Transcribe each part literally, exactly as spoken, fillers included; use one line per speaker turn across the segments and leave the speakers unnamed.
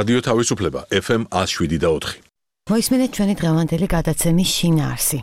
რადიო თავისუფლება F M one oh seven და four.
მოისმინეთ ჩვენი დღევანდელი გადაცემის შინაარსი.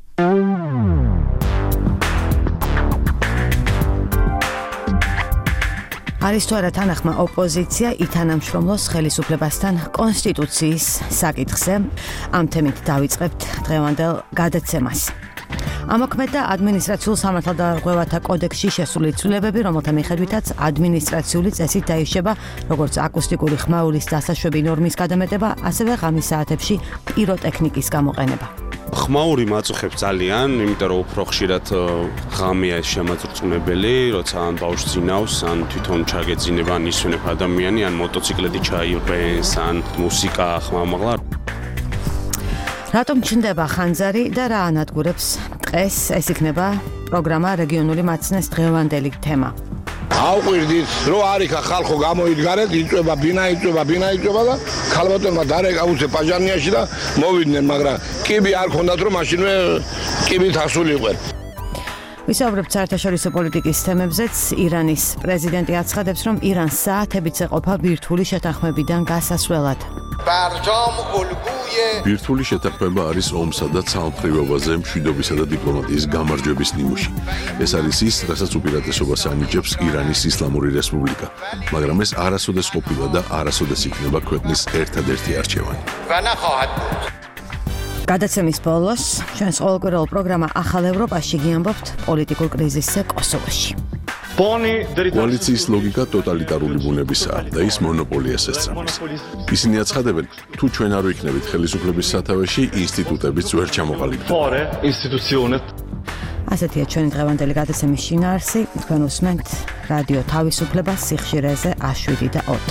არის თუ არა თანახმა ოპოზიცია ითანამშრომლოს ხელისუფლებასთან კონსტიტუციის საკითხზე. ამ თემით დავიწყებთ დღევანდელ გადაცემას. ამოქმედა ადმინისტრაციულ სამართალდარღვევათა კოდექსში შესული ცვლილებები, რომელთა მიხედვითაც ადმინისტრაციული წესით დაიშება როგორც აკუსტიკური ხმაურის დასაშვები ნორმის გადამეტება, ასევე ღამის საათებში პიროტექნიკის გამოყენება.
ხმაური მაწუხებს ძალიან, იმიტომ რომ უფრო ხშირად ღამეა შემაწრწუნებელი, როცა ან ბავშვს ძინავს, ან თვითონ ჩაგეძინება, ან ისვენებ ადამიანი, ან მოტოციკლედი ჩაიბრენს, ან მუსიკა ხმამაღლა. რატომ ჩნდება ხანძარი და რა ანადგურებს დღეს? ეს იქნება პროგრამა რეგიონული მაცნეს დღევანდელი თემა.
აუყვირდით, რომ არიქა ხალხო გამოიდგარეთ, იწვება ბინა, იწვება ბინა, იწვება და ქალბატონმა დარეკა უცე პაჟანიაში და მოვიდნენ, მაგრამ კიბი არ ქონდათ, რომ მაშინვე კიბით ასულიყო.
ვისაუბრებთ საერთაშორისო პოლიტიკის თემებზეც. ირანის პრეზიდენტი აცხადებს, რომ ირანს საათებით ეყოფა ბირთვული შეთანხმებიდან გასასვლელად.
ბირთვული შეთანხმება არის ომსა და ცალმხრივობაზე, მშვიდობისა და დიპლომატიის გამარჯვების ნიმუში. ეს არის ის, რასაც უპირატესობას ანიჭებს ირანის ისლამური რესპუბლიკა, მაგრამ ეს არასოდეს ყოფილა და არასოდეს იქნება ქვეყნის ერთადერთი არჩევანი.
გადაცემის ბოლოს ჩვენს ყოველკვირეულ პროგრამა ახალ ევროპაში გიამბობთ პოლიტიკურ კრიზისზე კოსოვოში.
კოალიციის ლოგიკა ტოტალიტარული ბუნებისაა და ის მონოპოლიას ესწრაფვის. ისინი აცხადებენ, თუ ჩვენ არ ვიქნებით ხელისუფლების სათავეში, ინსტიტუტებიც ვერ ჩამოყალიბდება.
ასეთია ჩვენი დღევანდელი გადაცემის შინაარსი. თქვენ უსმენთ რადიო თავისუფლებას სიხშირეზე one oh seven და four.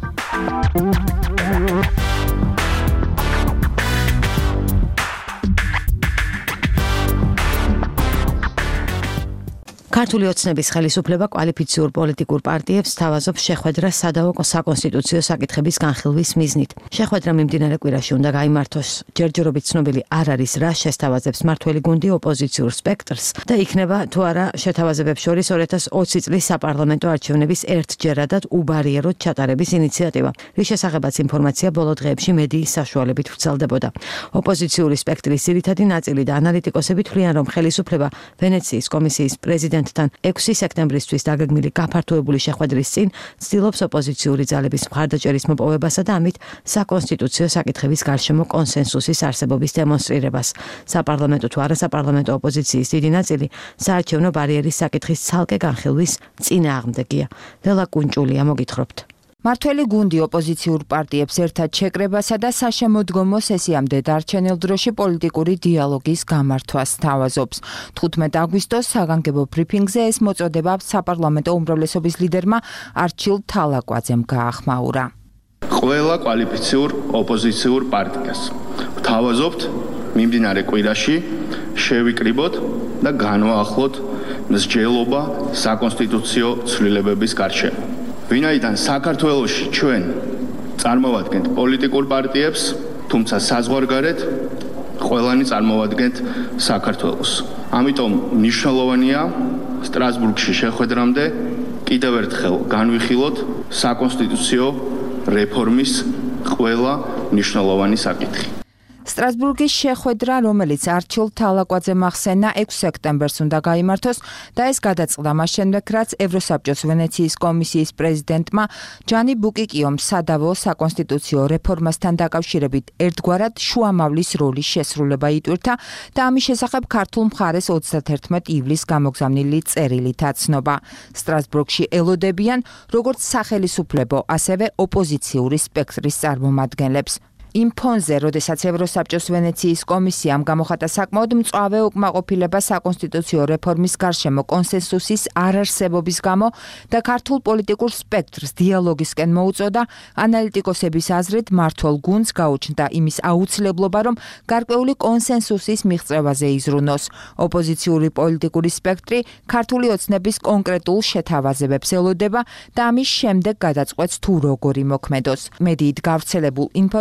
ქართული ოცნების ხელისუფლება კვალიფიციურ პოლიტიკურ პარტიებს თავაზობს შეხვედრას სადავო საკონსტიტუციო საკითხების განხილვის მიზნით. შეხვედრა მიმდინარე კვირაში უნდა გაიმართოს. ჯერჯერობით ცნობილი არ არის, რა შესთავაზებს მმართველი გუნდი ოპოზიციურ სპექტრს და იქნება თუ არა შეთავაზებებს შორის two thousand twenty წლის საპარლამენტო არჩევნების ერთჯერადად უბარიეროდ ჩატარების ინიციატივა. რის შესახებაც ინფორმაცია ბოლო დღეებში მედიის საშუალებით ვრცელდებოდა. ოპოზიციური სპექტრის ძირითადი ნაწილი და ანალიტიკოსები თვლიან, რომ ხელისუფლება ვენეციის კომისიის პრეზიდენტ თან ექვსი სექტემბრისთვის დაგეგმილი გაფართოებული შეხვედრის წინ ცდილობს ოპოზიციური ძალების მხარდაჭერის მოპოვებასა და ამით საკონსტიტუციო საკითხების გარშემო კონსენსუსის არსებობის დემონსტრირებას. საპარლამენტო თუ არასაპარლამენტო ოპოზიციის დიდი ნაწილი საარჩევნო ბარიერის საკითხის ცალკე განხილვის წინააღმდეგია. ლელა კუნჭულია, მოგითხრობთ.
მმართველი გუნდი ოპოზიციურ პარტიებს ერთად შეკრებასა და საშემოდგომო სესიამდე დარჩენილ დროში პოლიტიკური დიალოგის გამართვას თავაზობს. თხუთმეტ აგვისტოს საგანგებო ბრიფინგზე ეს მოწოდება საპარლამენტო უმრავლესობის ლიდერმა არჩილ თალაკვაძემ გაახმაურა.
ყველა კვალიფიციურ ოპოზიციურ პარტიას ვთავაზობთ მიმდინარე კვირაში შევიკრიბოთ და განვაახლოთ მსჯელობა საკონსტიტუციო ცვლილებების გარშემო. ვინაიდან საქართველოში ჩვენ წარმოვადგენთ პოლიტიკურ პარტიებს, თუმცა საზღვარგარეთ ყველანი წარმოვადგენთ საქართველოს. ამიტომ მნიშვნელოვანია სტრასბურგში შეხვედრამდე კიდევ ერთხელ განვიხილოთ საკონსტიტუციო რეფორმის ყველა მნიშვნელოვანი საკითხი.
სტრასბურგის შეხვედრა, რომელიც არჩილ თალაკვაძემ ახსენა ექვსი სექტემბერს უნდა გაიმართოს და ეს გადაწყდა მას შემდეგ, რაც ევროსაბჭოს ვენეციის კომისიის პრეზიდენტმა ჯანი ბუკიკიომ სადავო საკონსტიტუციო რეფორმასთან დაკავშირებით ერთგვარად შუამავლის როლის შესრულება იტვირთა და ამის შესახებ ქართულ მხარეს თერთმეტ ივლისს გამოგზავნილი წერილით აცნობა. სტრასბურგში ელოდებიან როგორც სახელისუფლებო, ასევე ოპოზიციური სპექტრის წარმომადგენლებს. იმ ფონზე, როდესაც ევროსაბჭოს ვენეციის კომისიამ გამოხატა საკმაოდ მწვავე უკმაყოფილება საკონსტიტუციო რეფორმის გარშემო კონსენსუსის არარსებობის გამო და ქართულ პოლიტიკურ სპექტრს დიალოგისკენ მოუწოდა, ანალიტიკოსების აზრით მმართველ გუნდს გაუჩნდა იმის აუცილებლობა, რომ გარკვეული კონსენსუსის მიღწევაზე იზრუნოს. ოპოზიციური პოლიტიკური სპექტრი ქართული ოცნების კონკრეტულ შეთავაზებებს ელოდება და ამის შემდეგ გადაწყვეტს თუ როგორი მოქმედოს. მედიით გავრცელებულ ინფორმაციას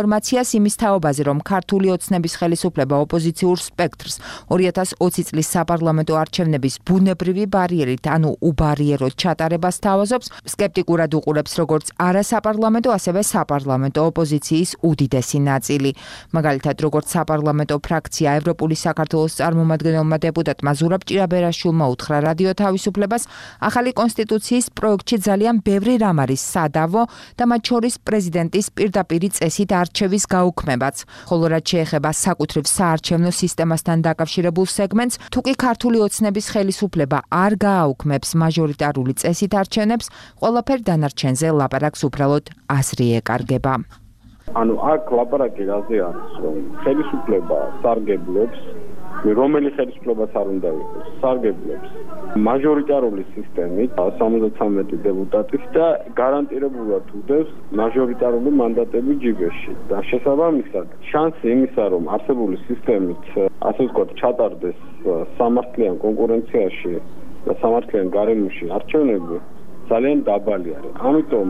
უმეტეს იმის თაობაზე, რომ ქართული ოცნების ხელისუფლება ოპოზიციურ სპექტრს ორი ათას ოცი წლის საპარლამენტო არჩევნების ბუნებრივი ბარიერით, ანუ უბარიეროდ ჩატარებას თავაზობს, სკეპტიკურად უყურებს როგორც არასაპარლამენტო, ასევე საპარლამენტო ოპოზიციის უდიდესი ნაწილი. მაგალითად, როგორც საპარლამენტო ფრაქცია ევროპული საქართველოს წარმომადგენელმა დეპუტატმა ზურაბ ჭირაბერაშვილმა უთხრა რადიო თავისუფლებას, ახალი კონსტიტუციის პროექტში ძალიან ბევრი რამ არის სადავო და მათ შორის პრეზიდენტის პირდაპირი წესით არჩევის გაუქმებაც. ხოლო რაც შეეხება საკუთრივ საარჩევნო სისტემასთან დაკავშირებულ სეგმენტს, თუ კი ქართული ოცნების ხელისუფლება არ გააუქმებს მაჟორიტარული წესით არჩევნებს, ყველაფერ დანარჩენზე ლაპარაკს უბრალოდ აზრი ეკარგება.
ანუ აქ ლაპარაკი რაზე არის, რომ ხელისუფლება სარგებლობს, რომელი ხელისუფლებაც არ უნდა იყოს, სარგებლობს მაჟორიტარული სისტემით სამოცდათვრამეტი დეპუტატით და გარანტირებულად უდევს მაჟორიტარული მანდატები ჯიბეში. და შესაბამისად, შანსი იმისა, რომ არსებული სისტემით, ასე ვთქვათ, ჩატარდეს სამართლიან კონკურენციაში და სამართლიან გარემოში არჩევნები ძალიან დაბალი არის. ამიტომ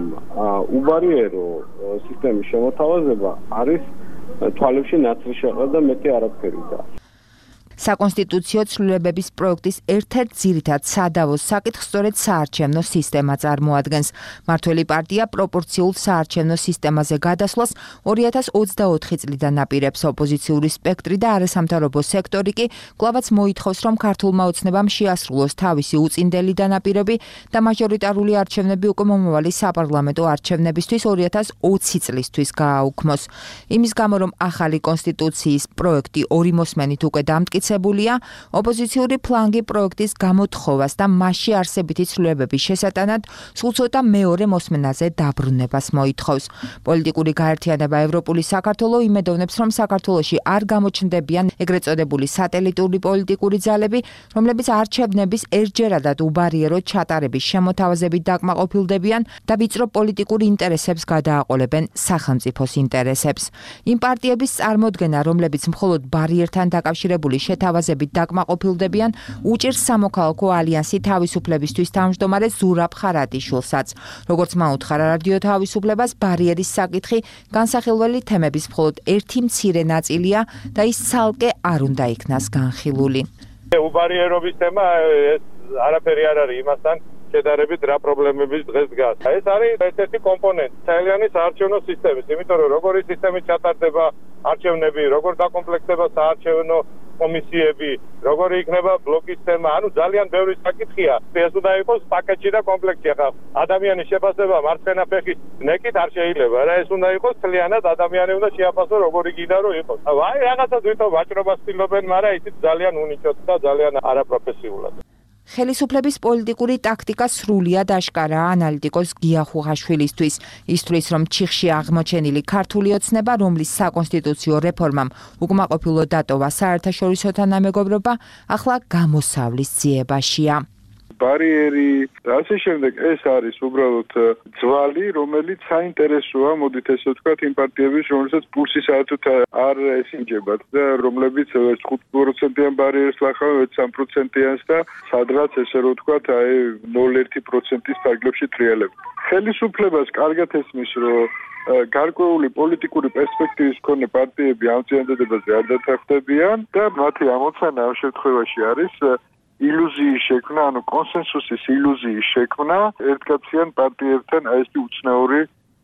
უბარიერო სისტემის შემოთავაზება არის თვალებში ნაცრი შეყრა და მეტი არაფერი და
საკონსტიტუციო ცვლილებების პროექტის ერთ-ერთ ძირითად სადავო საკითხს სწორედ საარჩევნო სისტემა წარმოადგენს. მართველი პარტია პროპორციულ საარჩევნო სისტემაზე გადასვლას ორი ათას ოცდაოთხი წლიდან აპირებს. ოპოზიციური სპექტრი და არასამთავრობო სექტორი კი კვლავაც მოითხოვს, რომ ქართულმა ოცნებამ შეასრულოს თავისი უწინდელი დანაპირები და მაჟორიტარული არჩევნები უკვე მომავალი საპარლამენტო არჩევნებისთვის ორი ათას ოცი წლისთვის გააუქმოს. იმის გამო, რომ ახალი კონსტიტუციის პროექტი ორი მოსმენით უკვე დამტკიცებულია, ოპოზიციური ფლანგი პროექტის გამოთხოვას და მასში არსებითი ცვლილებების შესატანად სულ ცოტა მეორე მოსმენაზე დაბრუნებას მოითხოვს. პოლიტიკური გაერთიანება ევროპული საქართველო იმედოვნებს, რომ საქართველოში არ გამოჩნდებიან ეგრეთ წოდებული სატელიტური პოლიტიკური ძალები, რომლებიც არჩევნების ერთჯერადად უბარიერო ჩატარების შემოთავაზებით დაკმაყოფილდებიან და ვიწრო პოლიტიკურ ინტერესებს გადააყოლებენ სახელმწიფოს ინტერესებს. იმ პარტიების წარმოდგენა, რომლებიც მხოლოდ ბარიერთან დაკავშირებული შეთავაზებით დაკმაყოფილდებიან, უჭირს სამოქალაქო ალიანსი თავისუფლებისთვის თავმჯდომარე ზურაბ ხარატიშვილსაც. როგორც მან უთხრა რადიო თავისუფლებას, ბარიერის საკითხი განსახილველი თემების მხოლოდ ერთი მცირე ნაწილია და ის ცალკე არ უნდა იქნას განხილული.
უბარიერობის თემა ეს არაფერი არ არის იმასთან შედარებით რა პრობლემების დღეს დგას. ეს არის ერთ-ერთი კომპონენტი საელიანი საარჩევნო სისტემის, იმიტომ რომ როგორი სისტემით ჩატარდება არჩევნები, როგორ დაკომპლექტდება საარჩევნო კომისიები, როგორი იქნება ბლოკის თემა, ანუ ძალიან ბევრი საკითხია. ეს უნდა იყოს პაკეტში და კომპლექტში. ახლა ადამიანის შეფასება მარცხენა ფეხის ნეკით არ შეიძლება რა, ეს უნდა იყოს მთლიანად ადამიანი უნდა შეაფასო როგორი გინდა რომ იყოს. აი რაღაცა თვითონ ვაჭრობას ცდილობენ, მაგრამ ისიც ძალიან უნიჭოდ და ძალიან არაპროფესიულად.
ხელისუფლების პოლიტიკური ტაქტიკა სრულიად აშკარაა ანალიტიკოს გია ხუღაშვილისთვის. ის თვლის, რომ ჩიხში აღმოჩენილი ქართული ოცნება, რომლის საკონსტიტუციო რეფორმამ უკმაყოფილო დატოვა საერთაშორისო თანამეგობრობა, ახლა გამოსავლის ძიებაშია.
ბარიერი და ასე შემდეგ ეს არის უბრალოდ ძვალი, რომელიც საინტერესოა, მოდით ესე ვთქვათ, იმ პარტიების, რომელსაც პულსი საერთოდ არ ესინჯებათ და რომლებიც ხუთ პროცენტიან ბარიერს ლახავენ სამ პროცენტიანს და სადღაც ესე რომ ვთქვათ, აი ნულ ერთი პროცენტის ფარგლებში ტრიალებენ. ხელისუფლებას კარგად ესმის, რომ გარკვეული პოლიტიკური პერსპექტივის მქონე პარტიები ამ წინადადებაზე არ დათანხმდებიან და მათი ამოცანა ამ შემთხვევაში არის ილუზიის შექმნა, ანუ კონსენსუსის ილუზიის შექმნა ერთკაციან პარტიებთან აი ეს უცნაური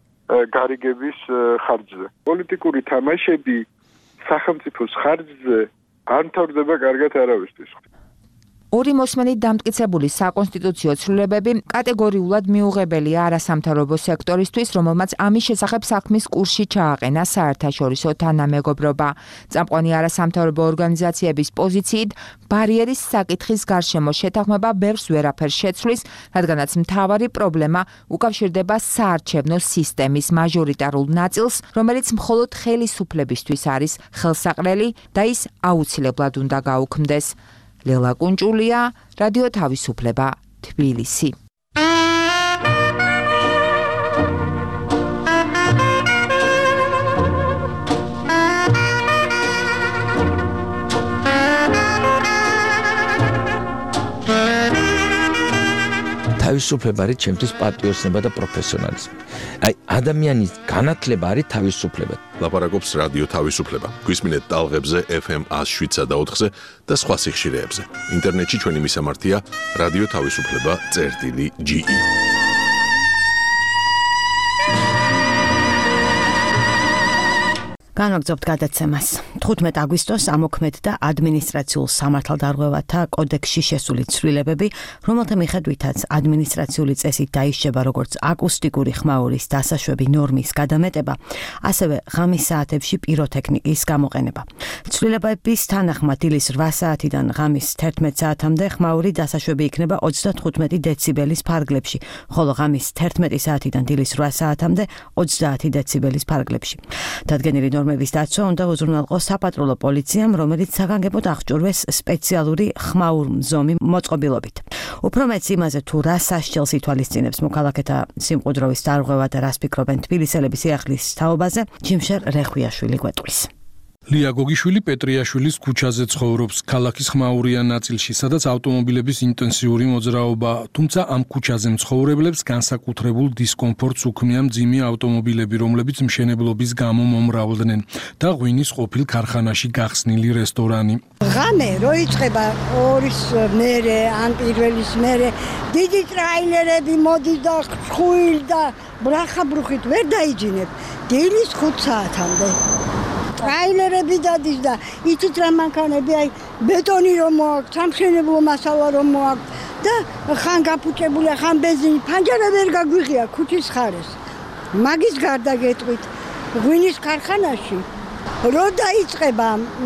გარიგების ხარჯზე. პოლიტიკური თამაშები სახელმწიფოს ხარჯზე არ მთავრდება კარგად არავისთვის.
ორი მოსმენით დამტკიცებული საკონსტიტუციო ცვლილებები კატეგორიულად მიუღებელია არასამთავრობო სექტორისთვის, რომელმაც ამის შესახებ საქმის კურსში ჩააყენა საერთაშორისო თანამეგობრობა. წამყვანი არასამთავრობო ორგანიზაციების პოზიციით ბარიერის საკითხის გარშემო შეთანხმება ბევრს ვერაფერს შეცვლის, რადგანაც მთავარი პრობლემა უკავშირდება საარჩევნო სისტემის მაჟორიტარულ ნაწილს, რომელიც მხოლოდ ხელისუფლებისთვის არის ხელსაყრელი და ის აუცილებლად უნდა გაუქმდეს. ლელა კუნჭულია, რადიო თავისუფლება, თბილისი.
თავისუფლება არის ჩემთვის პატრიოტიზმი და პროფესიონალიზმი. აი, ადამიანის განათლება არის თავისუფლება.
ლაპარაკობს რადიო თავისუფლება. გვისმინეთ ტალღებზე ეფ ემ one oh seven და ოთხზე და სხვა სიხშირეებზე. ინტერნეტში ჩვენი მისამართია რადიო თავისუფლება წერტილი ჯი ი.
განვაგრძობთ გადაცემას. თხუთმეტ აგვისტოს ამოქმედდა ადმინისტრაციულ სამართალდარღვევათა კოდექსში შესული ცვლილებები, რომელთა მიხედვითაც ადმინისტრაციული წესით დაიშჩება როგორც აკუსტიკური ხმაურის დასაშვები ნორმის გადამეტება, ასევე ღამის საათებში პიროთექნიკის გამოყენება. ცვლილებების თანახმად დილის რვა საათიდან ღამის თერთმეტ საათამდე ხმაური დასაშვები იქნება ოცდათხუთმეტი დეციბელის ფარგლებში, ხოლო ღამის თერთმეტი საათიდან დილის რვა საათამდე ოცდაათი დეციბელის ფარგლებში. დადგენილი ნორმების დაცვა უნდა უზრუნველყოს საპატრულო პოლიციამ, რომელიც საგანგებოდ აღჭურვეს სპეციალური ხმაურმზომი მოწყობილობით. უფრო მეც იმაზე, თუ რა სასჯელს ითვალისწინებს მოქალაქეთა სიმყუდროვის დარღვევა და რას ფიქრობენ თბილისელები სიახლის თაობაზე, ჯიმშერ რეხვიაშვილი გვეტყვის.
ლია გოგიშვილი პეტრიაშვილის ქუჩაზე ცხოვრობს, ქალაქის ხმაურიან ნაწილში, სადაც ავტომობილების ინტენსიური მოძრაობა, თუმცა ამ ქუჩაზე მცხოვრებლებს განსაკუთრებულ დისკომფორტს უქმნიან მძიმე ავტომობილები, რომლებიც მშენებლობის გამო მომრავლდნენ და ღვინის ყოფილ ქარხანაში გახსნილი რესტორანი.
ღამე რო იწყება ორის მერე, ან პირველის მერე, დიდი ტრაილერები მოდის და ხუილ და ბრახა-ბრუხით ვერ დაიჯინებ. დილის ხუთ საათამდე. ტრაილერები დადის და იცით რა მანქანები, აი ბეტონი რომ მოაქვს, სამშენებლო მასალა რომ მოაქვს და ხან გაფუჭებულია, ხან ბენზინი, ფანჯარა ვერ გაგვიღია ქუჩის ხარეს. მაგის გარდა გეტყვით, ღვინის ქარხანაში რო დაიწყება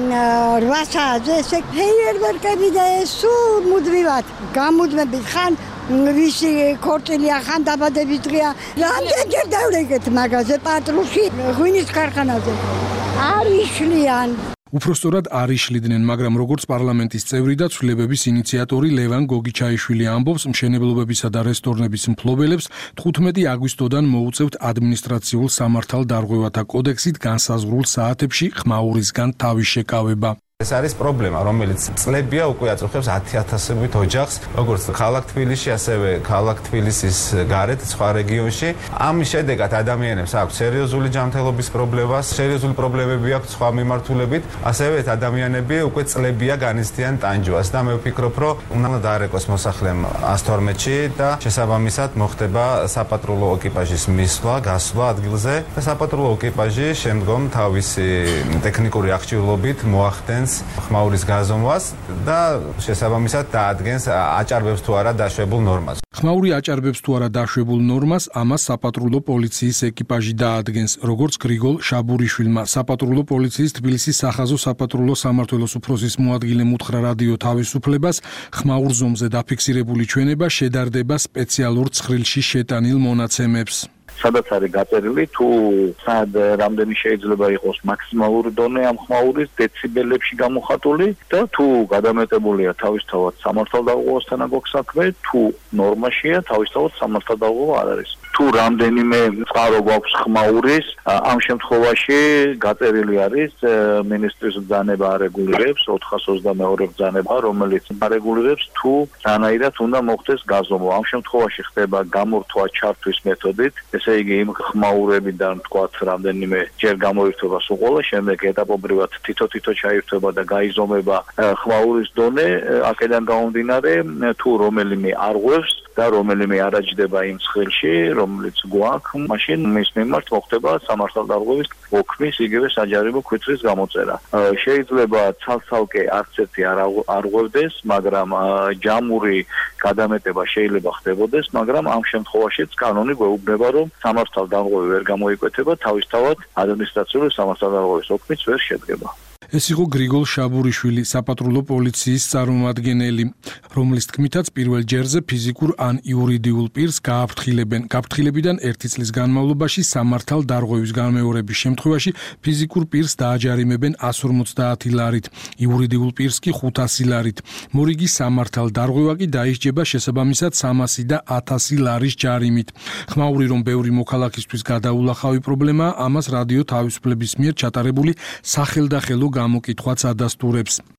რვა საათზე ესე ფეიერვერკები და ეს სულ მუდმივად გამუდმებით, ხან ვისი ქორწილია, ხან დაბადების დღეა. რამდენჯერ დავრეკეთ მაგაზე პატრულში ღვინის ქარხანაზე. არ იშლიან.
უпростоრად არ იშლიდნენ, მაგრამ როგორც პარლამენტის წევრი და ცვლილებების ინიციატორი ლევან გოგიჩაიშვილი ამბობს, მშენებლობებისა და რესტორნების მფლობელებს თხუთმეტი აგვისტოდან მოუწევთ ადმინისტრაციულ სამართალდარღვევათა კოდექსით განსაზღვრულ საათებში ხმაურისგან თავის შეკავება.
ეს არის პრობლემა, რომელიც წლებია უკვე აწუხებს ათი ათასობით ოჯახს, როგორც ქალაქ თბილისში, ასევე ქალაქ თბილისის გარეთ სხვა რეგიონში. ამის შედეგად ადამიანებს აქვს სერიოზული ჯანმრთელობის პრობლემა, სერიოზული პრობლემები აქვს სხვა მიმართულებით, ასევე ეს ადამიანები უკვე წლებია განიცდიან ტანჯვას და მე ვფიქრობ, რომ უნდა დაარეკოს მოსახლემ one twelve-ში და შესაბამისად მოხდება საპატრულო ეკიპაჟის მისვლა, გასვლა ადგილზე და საპატრულო ეკიპაჟი შემდგომ თავისი ტექნიკური აღჭურვილობით მოახდენს ხმაურის გაზომვას და შესაბამისად დაადგენს აჭარბებს თუ არა დაშვებულ ნორმას.
ხმაური აჭარბებს თუ არა დაშვებულ ნორმას, ამას საპატრულო პოლიციის ეკიპაჟი დაადგენს, როგორც გრიგოლ შაბურიშვილმა, საპატრულო პოლიციის თბილისის სახაზო საპატრულო სამმართველოს უფროსის მოადგილემ უთხრა რადიო თავისუფლებას, ხმაურზომზე დაფიქსირებული ჩვენება შედარდება სპეციალურ ცხრილში შეტანილ მონაცემებს.
სადაც არის გაწერილი თუ სად რამდენი შეიძლება იყოს მაქსიმალური დონე ამ ხმაურის დეციბელებში გამოხატული და თუ გადამეტებულია თავისთავად სამართალდარღვევასთან აქვს საქმე, თუ ნორმაშია თავისთავად სამართალდარღვევა არ არის. თუ რამდენიმე წყარო გვაქვს ხმაურის, ამ შემთხვევაში გაწერილი არის მინისტრის ბრძანება არეგულირებს ოთხას ოცდამეორე ბრძანება, რომელიც არეგულირებს თუ რანაირად უნდა მოხდეს გაზომვა. ამ შემთხვევაში ხდება გამორთვა ჩართვის მეთოდით, ესე იგი იმ ხმაურებიდან თქვათ რამდენიმე ჯერ გამოირთვება სულ ყველა, შემდეგ ეტაპობრივად თითო-თითო ჩაირთვება და გაიზომება ხმაურის დონე, აქედან გამომდინარე თუ რომელიმე არღვევს და რომელიმე არაჯდება იმ ცხრილში, რომელიც გვაქვს, მაშინ მის მიმართ მოხდება სამართალდარღვევის ოქმის იგივე საჯარიმო ქვითრის გამოწერა. შეიძლება ცალ-ცალკე არც ერთი არ არღვევდეს, მაგრამ ჯამური გადამეტება შეიძლება ხდებოდეს, მაგრამ ამ შემთხვევაშიც კანონი გვეუბნება, რომ სამართალდარღვევი ვერ გამოიკვეთება, თავისთავად ადმინისტრაციული სამართალდარღვევის ოქმიც ვერ შედგება.
ეს იყო გრიგოლ შაბურიშვილი, საპატრულო პოლიციის წარმომადგენელი, რომლის თქმითაც პირველ ჯერზე ფიზიკურ ან იურიდიულ პირს გააფრთხილებენ. გაფრთხილებიდან ერთი წლის განმავლობაში სამართალდარღვევის განმეორების შემთხვევაში ფიზიკურ პირს დააჯარიმებენ one fifty ლარით, იურიდიულ პირს კი ხუთასი ლარით. მორიგი სამართალდარღვევა კი დაისჯება შესაბამისად სამასი და ათასი ლარის ჯარიმით. ხმაური რომ ბევრი მოქალაქისთვის გადაულახავი პრობლემაა, ამას რადიო თავისუფლების მიერ ჩატარებული სახელდახელო გამოკითხვაც ადასტურებს.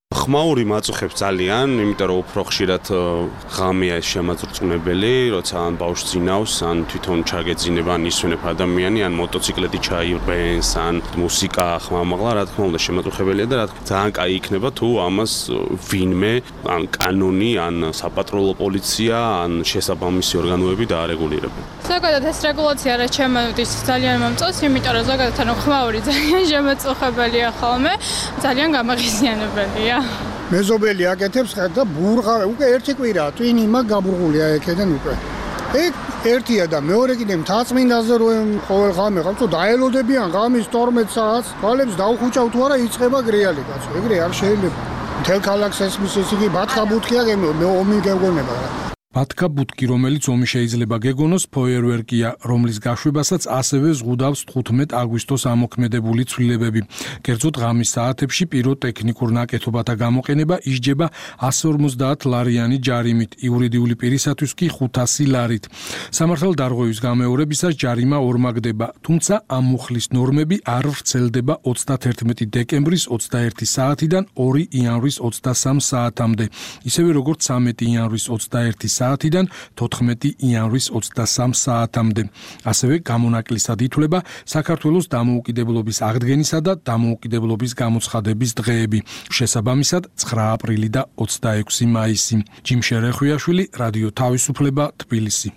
ხმაური მაწუხებს ძალიან, იმიტომ რომ უფრო ხშირად ღამეა ეს შემაძრწუნებელი, როცა ან ბავშვს ძინავს, ან თვითონ ჩაგეძინება, ან ისვენებ ადამიანი, ან მოტოციკლეტი ჩაირბენს, ან მუსიკა ხმამაღლა, რა თქმა უნდა შემაწუხებელია და რა თქმა უნდა ძალიან კაი იქნება თუ ამას ვინმე, ან კანონი, ან საპატრულო პოლიცია, ან შესაბამისი ორგანოები დაარეგულირებენ.
ზოგადად ეს რეგულაცია რა ჩემთვის ძალიან მომწონს, იმიტომ რომ ზოგადად ანუ ხმაური ძალიან შემაწუხებელია ხოლმე, ძალიან გამაღიზიანებელია.
მეზობელი აკეთებს და ბურღა უკვე ერთი კვირაა ტვინი მაგ გაბურღულია ეკედან უკვე. ეგ ერთია და მეორე კიდე მთაწმინდაზე რომ ყოველ ღამე ხარ თუ დაელოდებიან ღამის თორმეტ საათს, თვალებს დაუხუჭავ თუ არა იწყება გრიალი კაცო. ეგრე არ შეიძლება. მთელ ქალაქს ესმის ეს იგი ბათხა ბუთხია მე ომი გეგონება რა.
ბათქა ბუთკი, რომელიც ომი შეიძლება გეგონოს, ფოიერვერკია, რომლის გაშვებასაც ასევე ზღუდავს თხუთმეტ აგვისტოს ამოქმედებული ცვლილებები. კერძოდ ღამის საათებში პიროტექნიკურ ნაკეთობათა გამოყენება ისჯება εκατს ორმოცდაათ ლარიანი ჯარიმით, იურიდიული პირისათვის კი ხუთასი ლარით. სამართალდარღვევის გამეორებისას ჯარიმა ორმაგდება, თუმცა ამ მუხლის ნორმები არ ვრცელდება ოცდაათერთმეტი დეკემბრის ოცდაერთი საათიდან ორი იანვრის ოცდასამ საათამდე, ისევე როგორც ცამეტი იანვრის ოცდაერთი საათიდან თოთხმეტი იანვრის ოცდასამ საათამდე. ასევე გამონაკლისად ითვლება საქართველოს დამოუკიდებლობის აღდგენისა და დამოუკიდებლობის გამოცხადების დღეები, შესაბამისად ცხრა აპრილი და ოცდაექვსი მაისი. ჯიმშე რეხვიაშვილი, რადიო თავისუფლება, თბილისი.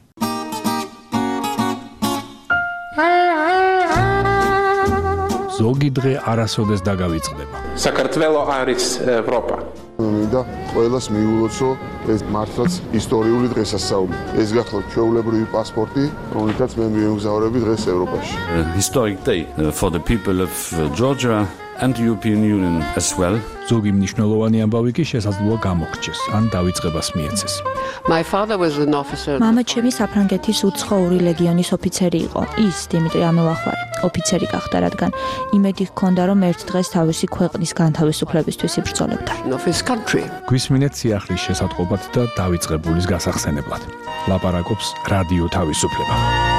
ზოგი დღე არასოდეს დაგავიწყდება.
საქართველო არის ევროპა.
მინდა ყველას მიულოცო ეს მართლაც ისტორიული დღესასწაული. ეს გახლავთ ჩვეულებრივი პასპორტი, რომელთაც მე მიემგზავრები დღეს ევროპაში.
Historic day for the people of Georgia and the European Union as well.
ზოგი მნიშვნელოვანი ამბავი კი შესაძლოა გამოგრჩეს, ან დავიწყებას მიეცეს.
My father was an officer.
მამა ჩემი საფრანგეთის უცხოური ლეგიონის ოფიცერი იყო. ის დიმიტრი ამელახვარი ოფიცერი გახდა, რადგან იმედი ჰქონდა, რომ ერთ დღეს თავისი ქვეყნის განთავისუფლებისთვის იბრძოლებდა.
გვისმინეთ სიახლის შესატყობად და დავიწყებულის გასახსენებლად. ლაპარაკობს რადიო თავისუფლება.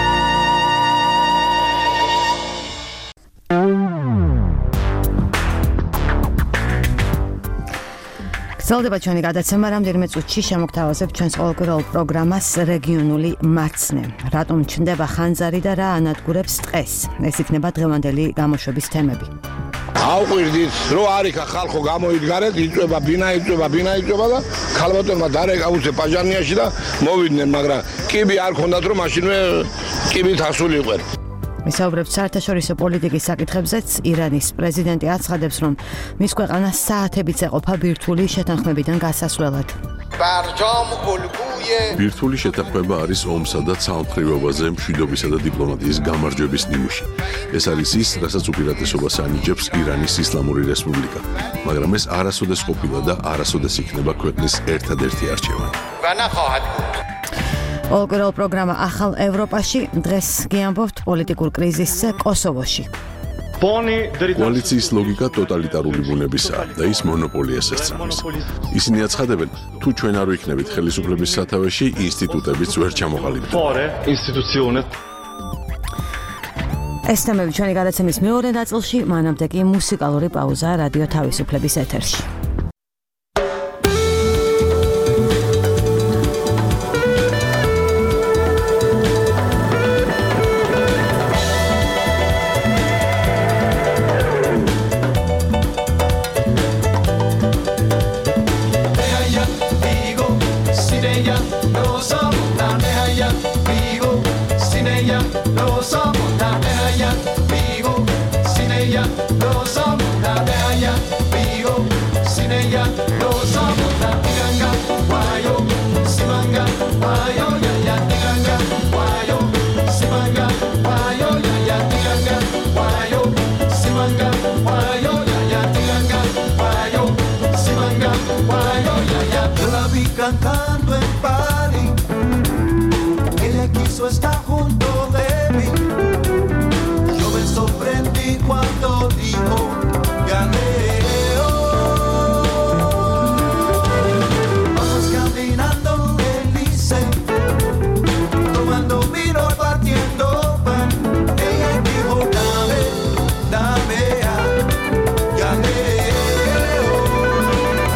გრძელდება ჩვენი გადაცემა, რამდენიმე წუთში შემოგთავაზებთ ჩვენს ყოველკვირეულ პროგრამას რეგიონული მარცნე. რატომ ჩნდება ხანძარი და რა ანადგურებს ტყეს? ეს იქნება დღევანდელი გამოშვების თემები.
აუყვირდით, რომ არიქა ხალხო გამოიდგარეთ, იწובה ბინა, იწובה ბინა, იწובה და ქალბატონმა დარეკა უცე პაჟანიაში და მოვიდნენ, მაგრამ კიბი არ ქონდათ, რომ მაშინვე კიბით ასულიყო.
ვისაუბრებთ საერთაშორისო პოლიტიკის საკითხებზეც. ირანის პრეზიდენტი აცხადებს, რომ მის ქვეყანას საათებიც ეყოფა ბირთვული შეთანხმებიდან გასასვლელად.
ბირთვული შეთანხმება არის ომსა და ცალმხრივობაზე მშვიდობისა და დიპლომატიის გამარჯვების ნიმუში. ეს არის ის, რასაც უპირატესობას ანიჭებს ირანის ისლამური რესპუბლიკა, მაგრამ ეს არასოდეს ყოფილა და არასოდეს იქნება ქვეყნის ერთადერთი არჩევანი.
ყოველკვირეულ პროგრამა ახალ ევროპაში. დღეს გიამბობთ პოლიტიკურ კრიზისზე კოსოვოში.
კოალიციის ლოგიკა ტოტალიტარული ბუნებისაა და ის მონოპოლიას ესწრაფვის. ისინი აცხადებენ, თუ ჩვენ არ ვიქნებით ხელისუფლების სათავეში, ინსტიტუტებიც ვერ ჩამოყალიბდება.
ეს თემები ჩვენი გადაცემის მეორე ნაწილში, მანამდე კი მუსიკალური პაუზა რადიო თავისუფლების ეთერში.
Cantando en París, ella quiso estar junto de mí. Yo me sorprendí cuando dijo Galileo. Vamos caminando en Lice, tomando vino, partiendo pan. Ella dijo dame, dame a Galileo.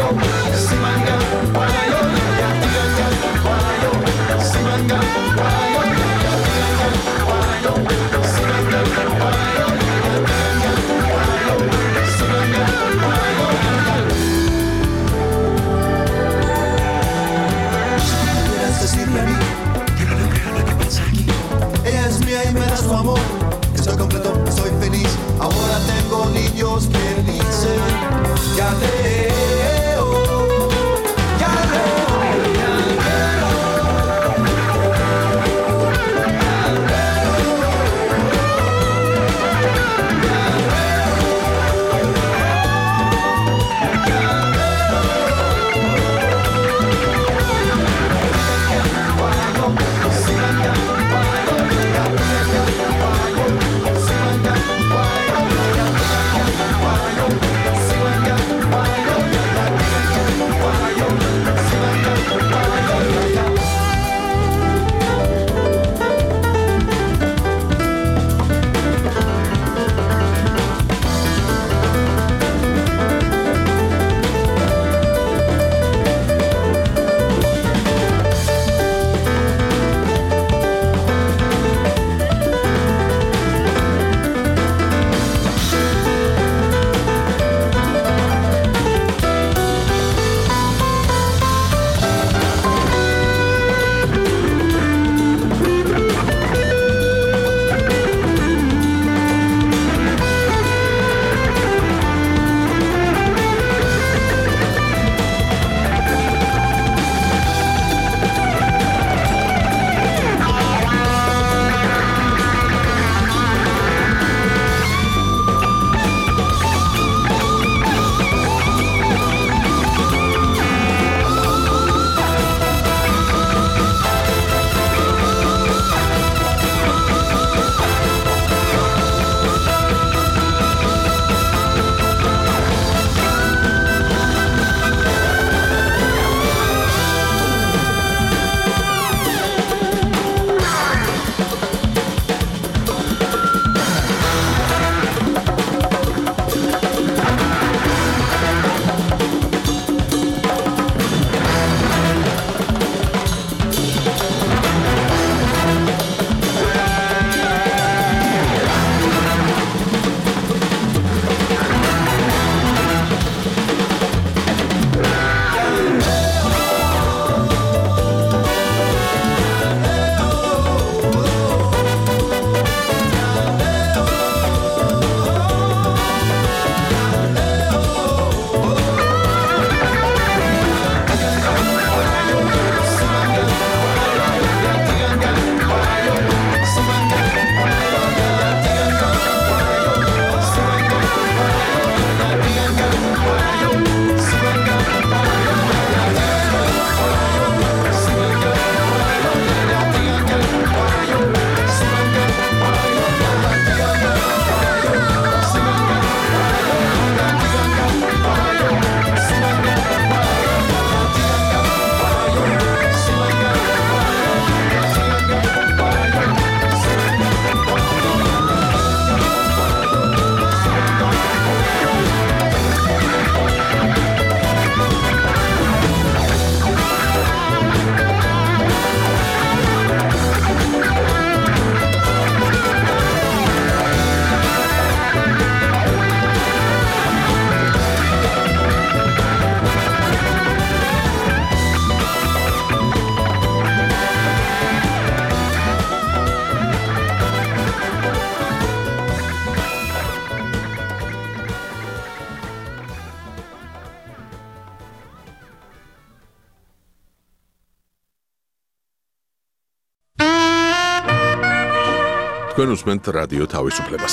თქვენ უსმენთ რადიო თავისუფლებას.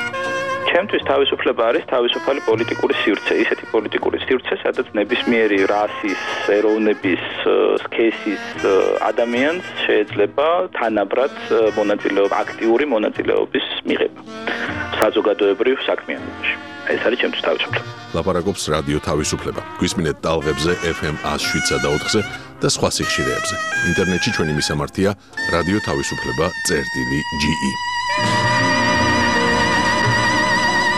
ჩემთვის თავისუფლება არის თავისუფალი პოლიტიკური სივრცე, ისეთი პოლიტიკური სივრცე, სადაც ნებისმიერი რასის, ეროვნების, სქესის ადამიანს შეიძლება თანაბრად მონაწილეობა, აქტიური მონაწილეობის მიღება საზოგადოებრივ საქმიანობაში. ეს არის ჩემთვის თავისუფლება.
ლაპარაკობს რადიო თავისუფლება. გვისმინეთ ტალღებზე ეფ ემ one oh seven და ოთხზე და სხვა სიხშირეებზე. ინტერნეტში ჩვენი მისამართია რადიო თავისუფლება წერტილი ჯი ი.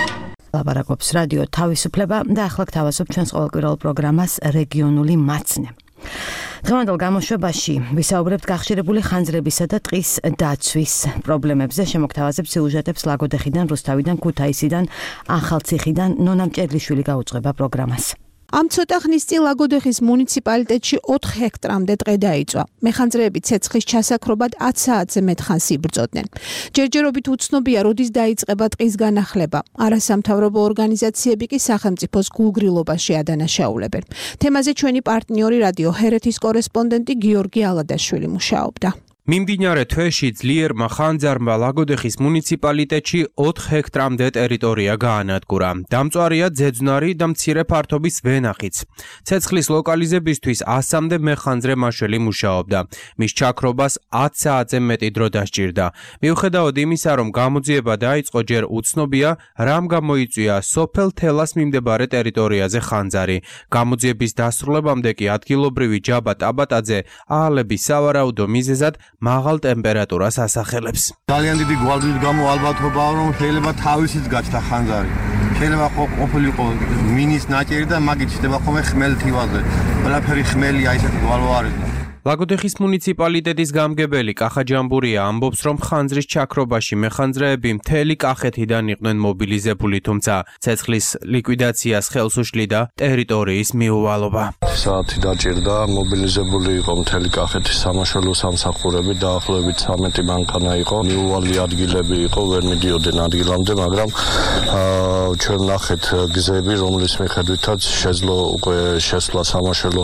ლაბარაკობს რადიო თავისუფლება და ახლა გთავაზობ ჩვენს ყოველკვირეულ პროგრამას რეგიონული მაცნე. დღევანდელ გამოშვებაში ვისაუბრებთ გახშირებული ხანძრებისა და ტყის დაცვის პრობლემებზე. შემოგთავაზებ სიუჟეტებს ლაგოდეხიდან, რუსთავიდან, ქუთაისიდან, ახალციხიდან. ნონა მჭედლიშვილი გაუძღვება პროგრამას.
ამ ცოტა ხნის წინ ლაგოდეხის მუნიციპალიტეტში ოთხ ჰექტრამდე ტყე დაიწვა. მეხანძრეები ცეცხლის ჩასაქრობად ათ საათზე მეტხანს იბრძოდნენ. ჯერჯერობით უცნობია, როდის დაიწყება ტყის განახლება. არასამთავრობო ორგანიზაციები კი სახელმწიფოს გულგრილობაში ადანაშაულებენ. თემაზე ჩვენი პარტნიორი რადიო ჰერეთის კორესპონდენტი გიორგი ალადაშვილი მუშაობდა.
მიმდინარე თვეში ძლიერმა ხანძარმა ლაგოდეხის მუნიციპალიტეტში ოთხ ჰექტრამდე ტერიტორია გაანადგურა. დამწვარია ძეძვნარი და მცირე ფართობის ვენახიც. ცეცხლის ლოკალიზებისთვის ასამდე მეხანძრე მაშველი მუშაობდა. მის ჩაქრობას ათ საათზე მეტი დრო დასჭირდა. მიუხედავად იმისა, რომ გამოძიება დაიწყო, ჯერ უცნობია, რამ გამოიწვია სოფელ თელას მიმდებარე ტერიტორიაზე ხანძარი. გამოძიების დასრულებამდე კი ადგილობრივი ჯაბა ტაბატაძე აალების სავარაუდო მიზეზად მაღალ ტემპერატურას ასახელებს.
ძალიან დიდი გვალვით გამო ალბათობაა, რომ შეიძლება თავისით გაჩნდა ხანძარი. შეიძლება ყოფილიყო მინის ნაჭერი და მაგით ჩდება ხოლმე ხმელთი ვაზე. ყველაფერი ხმელია, ისეთი გვალვა არის.
ლაგოდეხის მუნიციპალიტეტის გამგებელი კახა ჯამბურია ამბობს, რომ ხანძრის ჩაქრობაში მეხანძრეები მთელი კახეთიდან იყვნენ მობილიზებული, თუმცა ცეცხლის ლიკვიდაციას ხელს უშლიდა ტერიტორიის მიუვალობა.
საათი დაჭირდა, მობილიზებული იყო მთელი კახეთის სამაშველო სამსახურები, დაახლოებით ცხრამეტი მანქანა იყო, მიუვალი ადგილები იყო, ვერ მიდიოდნენ ადგილამდე, მაგრამ ჩვენ ნახეთ გზები, რომლის მიხედვითაც შეძლო უკვე შესვლა სამაშველო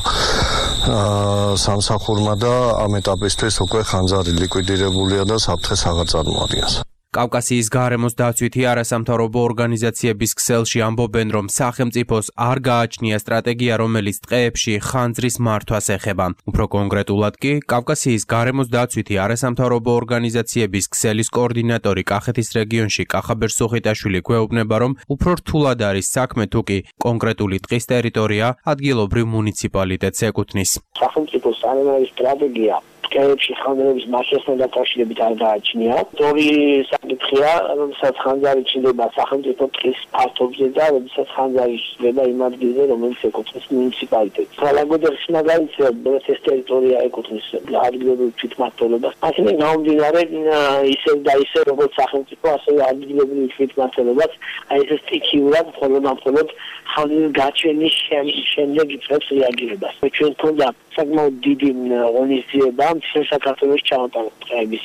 სამსახურმა და ამ ეტაპისთვის უკვე ხანძარი ლიკვიდირებულია და საფრთხეს აღარ წარმოადგენს.
კავკასიის გარემოს დაცვითი არასამთავრობო ორგანიზაციების ქსელში ამბობენ, რომ სახელმწიფოს არ გააჩნია სტრატეგია, რომელიც ტყეებში ხანძრის მართვას ეხება. უფრო კონკრეტულად კი, კავკასიის გარემოს დაცვითი არასამთავრობო ორგანიზაციების ქსელის კოორდინატორი კახეთის რეგიონში კახაბერ სუხიტაშვილი გვეუბნება, რომ უფრო რთულად არის საქმე, თუ კი კონკრეტული ტყის ტერიტორია ადგილობრივ მუნიციპალიტეტს ეკუთვნის.
სახელმწიფოს არ არის სტრატეგია ტყეებში ხანძრების მასშტაბთან დაკავშირებით არ გააჩნია. ორი საკითხია, რომელსაც ხანძარი ჩნდება სახელმწიფო ტყის ფართობზე და რომელსაც ხანძარი ჩნდება იმ ადგილზე, რომელიც ეკუთვნის მუნიციპალიტეტს. ლაგოდეხის მაგალითად ეს ტერიტორია ეკუთვნის ადგილობრივ თვითმმართველობას. ასევე გამომდინარე ისევ და ისევ როგორც სახელმწიფო, ასევე ადგილობრივ თვითმმართველობას, აი ეს სტიქიურად მხოლოდ მხოლოდ ხანძრის გაჩენის შემდეგ იწყებს რეაგირებას. ჩვენ გქონდა საკმაოდ დიდი ღონისძიება საქართველოს ჩამოტანა ტყეების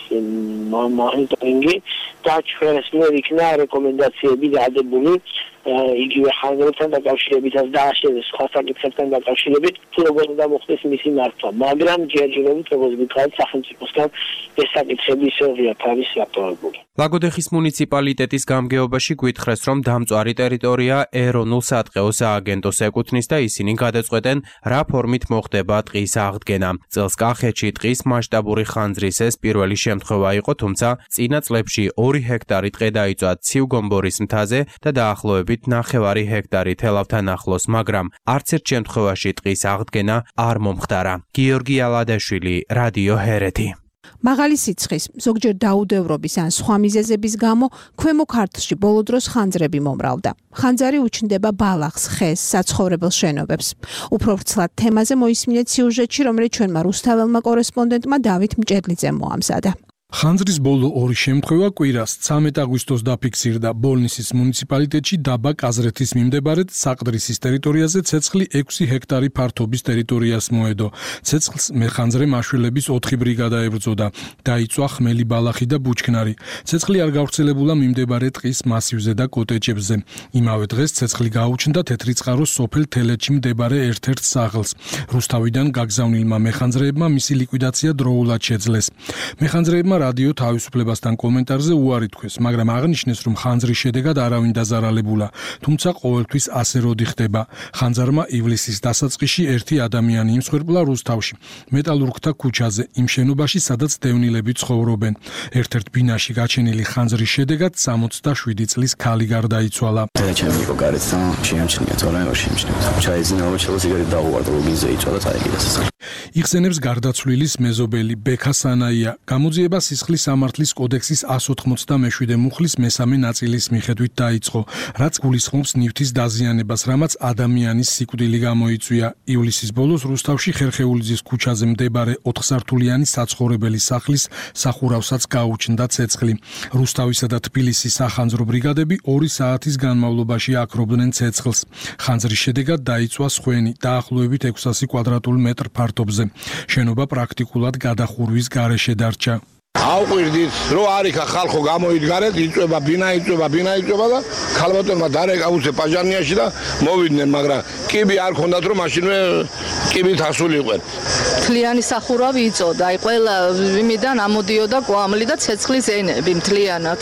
მონიტორინგი და ჩვენს მიერ იქნა რეკომენდაციები დადებული იგივე ხანძრებთან დაკავშირებითაც და სხვა საკითხებთან დაკავშირებით, თუ როგორ უნდა მოხდეს მისი მართვა. მაგრამ ჯერჯერობით, როგორც ვიტყავთ, სახელმწიფოსგან ეს საკითხები ისევია თავის აქტუალური.
ლაგოდეხის მუნიციპალიტეტის გამგეობაში გვითხრეს, რომ დამწვარი ტერიტორია ეროვნულ სატყეო სააგენტოს ეკუთვნის და ისინი გადაწყვეტენ, რა ფორმით მოხდება ტყის აღდგენა. წელს კახეთში ტყის მასშტაბური ხანძრის ეს პირველი შემთხვევა იყო, თუმცა წინა წლებში ორი ჰექტარი ტყე დაიწვა ციუგომბორის მთაზე და დაახლოებით ნახევარი ჰექტარი თელავთან ახლოს, მაგრამ არც ერთ შემთხვევაში ტყის აღდგენა არ მომხდარა. გიორგი ალადაშვილი, რადიო ჰერეთი.
მაღალი სიცხის, ზოგჯერ დაუდევრობის ან სხვა მიზეზების გამო ქვემო ქართლში ბოლო დროს ხანძრები მომრავლდა. ხანძარი უჩნდება ბალახს, ხეს, საცხოვრებელ შენობებს. უფრო ვრცლად თემაზე მოისმინეთ სიუჟეტში, რომელიც ჩვენმა რუსთაველმა კორესპონდენტმა დავით მჭედლიძემ მოამზადა.
ხანძრის ბოლო ორი შემთხვევა კვირას ცამეტ აგვისტოს დაფიქსირდა ბოლნისის მუნიციპალიტეტში დაბა კაზრეთის მიმდებარედ საყდრისის ტერიტორიაზე ცეცხლი ექვსი ჰექტარი ფართობის ტერიტორიას მოედო. ცეცხლს მეხანძრე მაშველების ოთხი ბრიგადა ებრძოდა. დაიწვა ხმელი ბალახი და ბუჩქნარი. ცეცხლი არ გავრცელებულა მიმდებარე ტყის მასივზე და კოტეჯებზე. იმავე დღეს ცეცხლი გაუჩნდა თეთრიწყაროს სოფელ თელეთში მდებარე ერთ-ერთ სახლს. რუსთავიდან გაგზავნილმა მეხანძრეებმა მისი ლიკვიდაცია დროულად შეძლეს. მეხანძრეებმა რადიო თავისუფლებასთან კომენტარზე უარი თქვეს, მაგრამ აღნიშნეს, რომ ხანძრის შედეგად არავინ დაზარალებულა, თუმცა ყოველთვის ასე როდი ხდება. ხანძარმა ივლისის დასაწყისში ერთი ადამიანი იმსხვერპლა რუსთავში, მეტალურგთა ქუჩაზე, იმ შენობაში, სადაც დევნილები ცხოვრობენ. ერთ-ერთ ბინაში გაჩენილი ხანძრის შედეგად სამოცდაშვიდი წლის ქალი გარდაიცვალა.
ჩემი იყო გარეთ და შეამჩნია, თორემ არ შეამჩნია. ჩაიძინა, რომ შეიძლება ზიგარი დაუვარდა, რომ გინზე იწვა და წაიგიდა სასახლე.
იხსენებს გარდაცვლილის მეზობელი ბექა სანაია. გამოძიება სისხლის სამართლის კოდექსის one eighty-seven მუხლის მესამე ნაწილის მიხედვით დაიწყო, რაც გულისხმობს ნივთის დაზიანებას, რამაც ადამიანის სიკვდილი გამოიწვია. ივლისის ბოლოს რუსთავში ხერხეულიძის ქუჩაზე მდებარე ოთხსართულიანი საცხოვრებელი სახლის სახურავსაც გაუჩნდა ცეცხლი. რუსთავისა და თბილისის სახანძრო ბრიგადები ორი საათის განმავლობაში აკრობდნენ ცეცხლს. ხანძრის შედეგად დაიწვა სხვენი დაახლოებით ექვსი ათასი კვადრატულ მეტრ ფართობზე. შენობა პრაქტიკულად გადახურვის გარეშე დარჩა.
აუყვირდით, რომ არიქა ხალხო გამოიდგარეთ, იწובה ბინა, იწובה ბინა, იწובה და ქალბატონმა დარეკა უცე პაჟანიაში და მოვიდნენ, მაგრამ კიბი არ ქონდათ, რომ მაშინვე კიბით ასულიყვენ.
მთლიანი სახურავი იწოდა, აი ყველა იმიდან ამოდიოდა კვამლი და ცეცხლის ენები მთლიანად.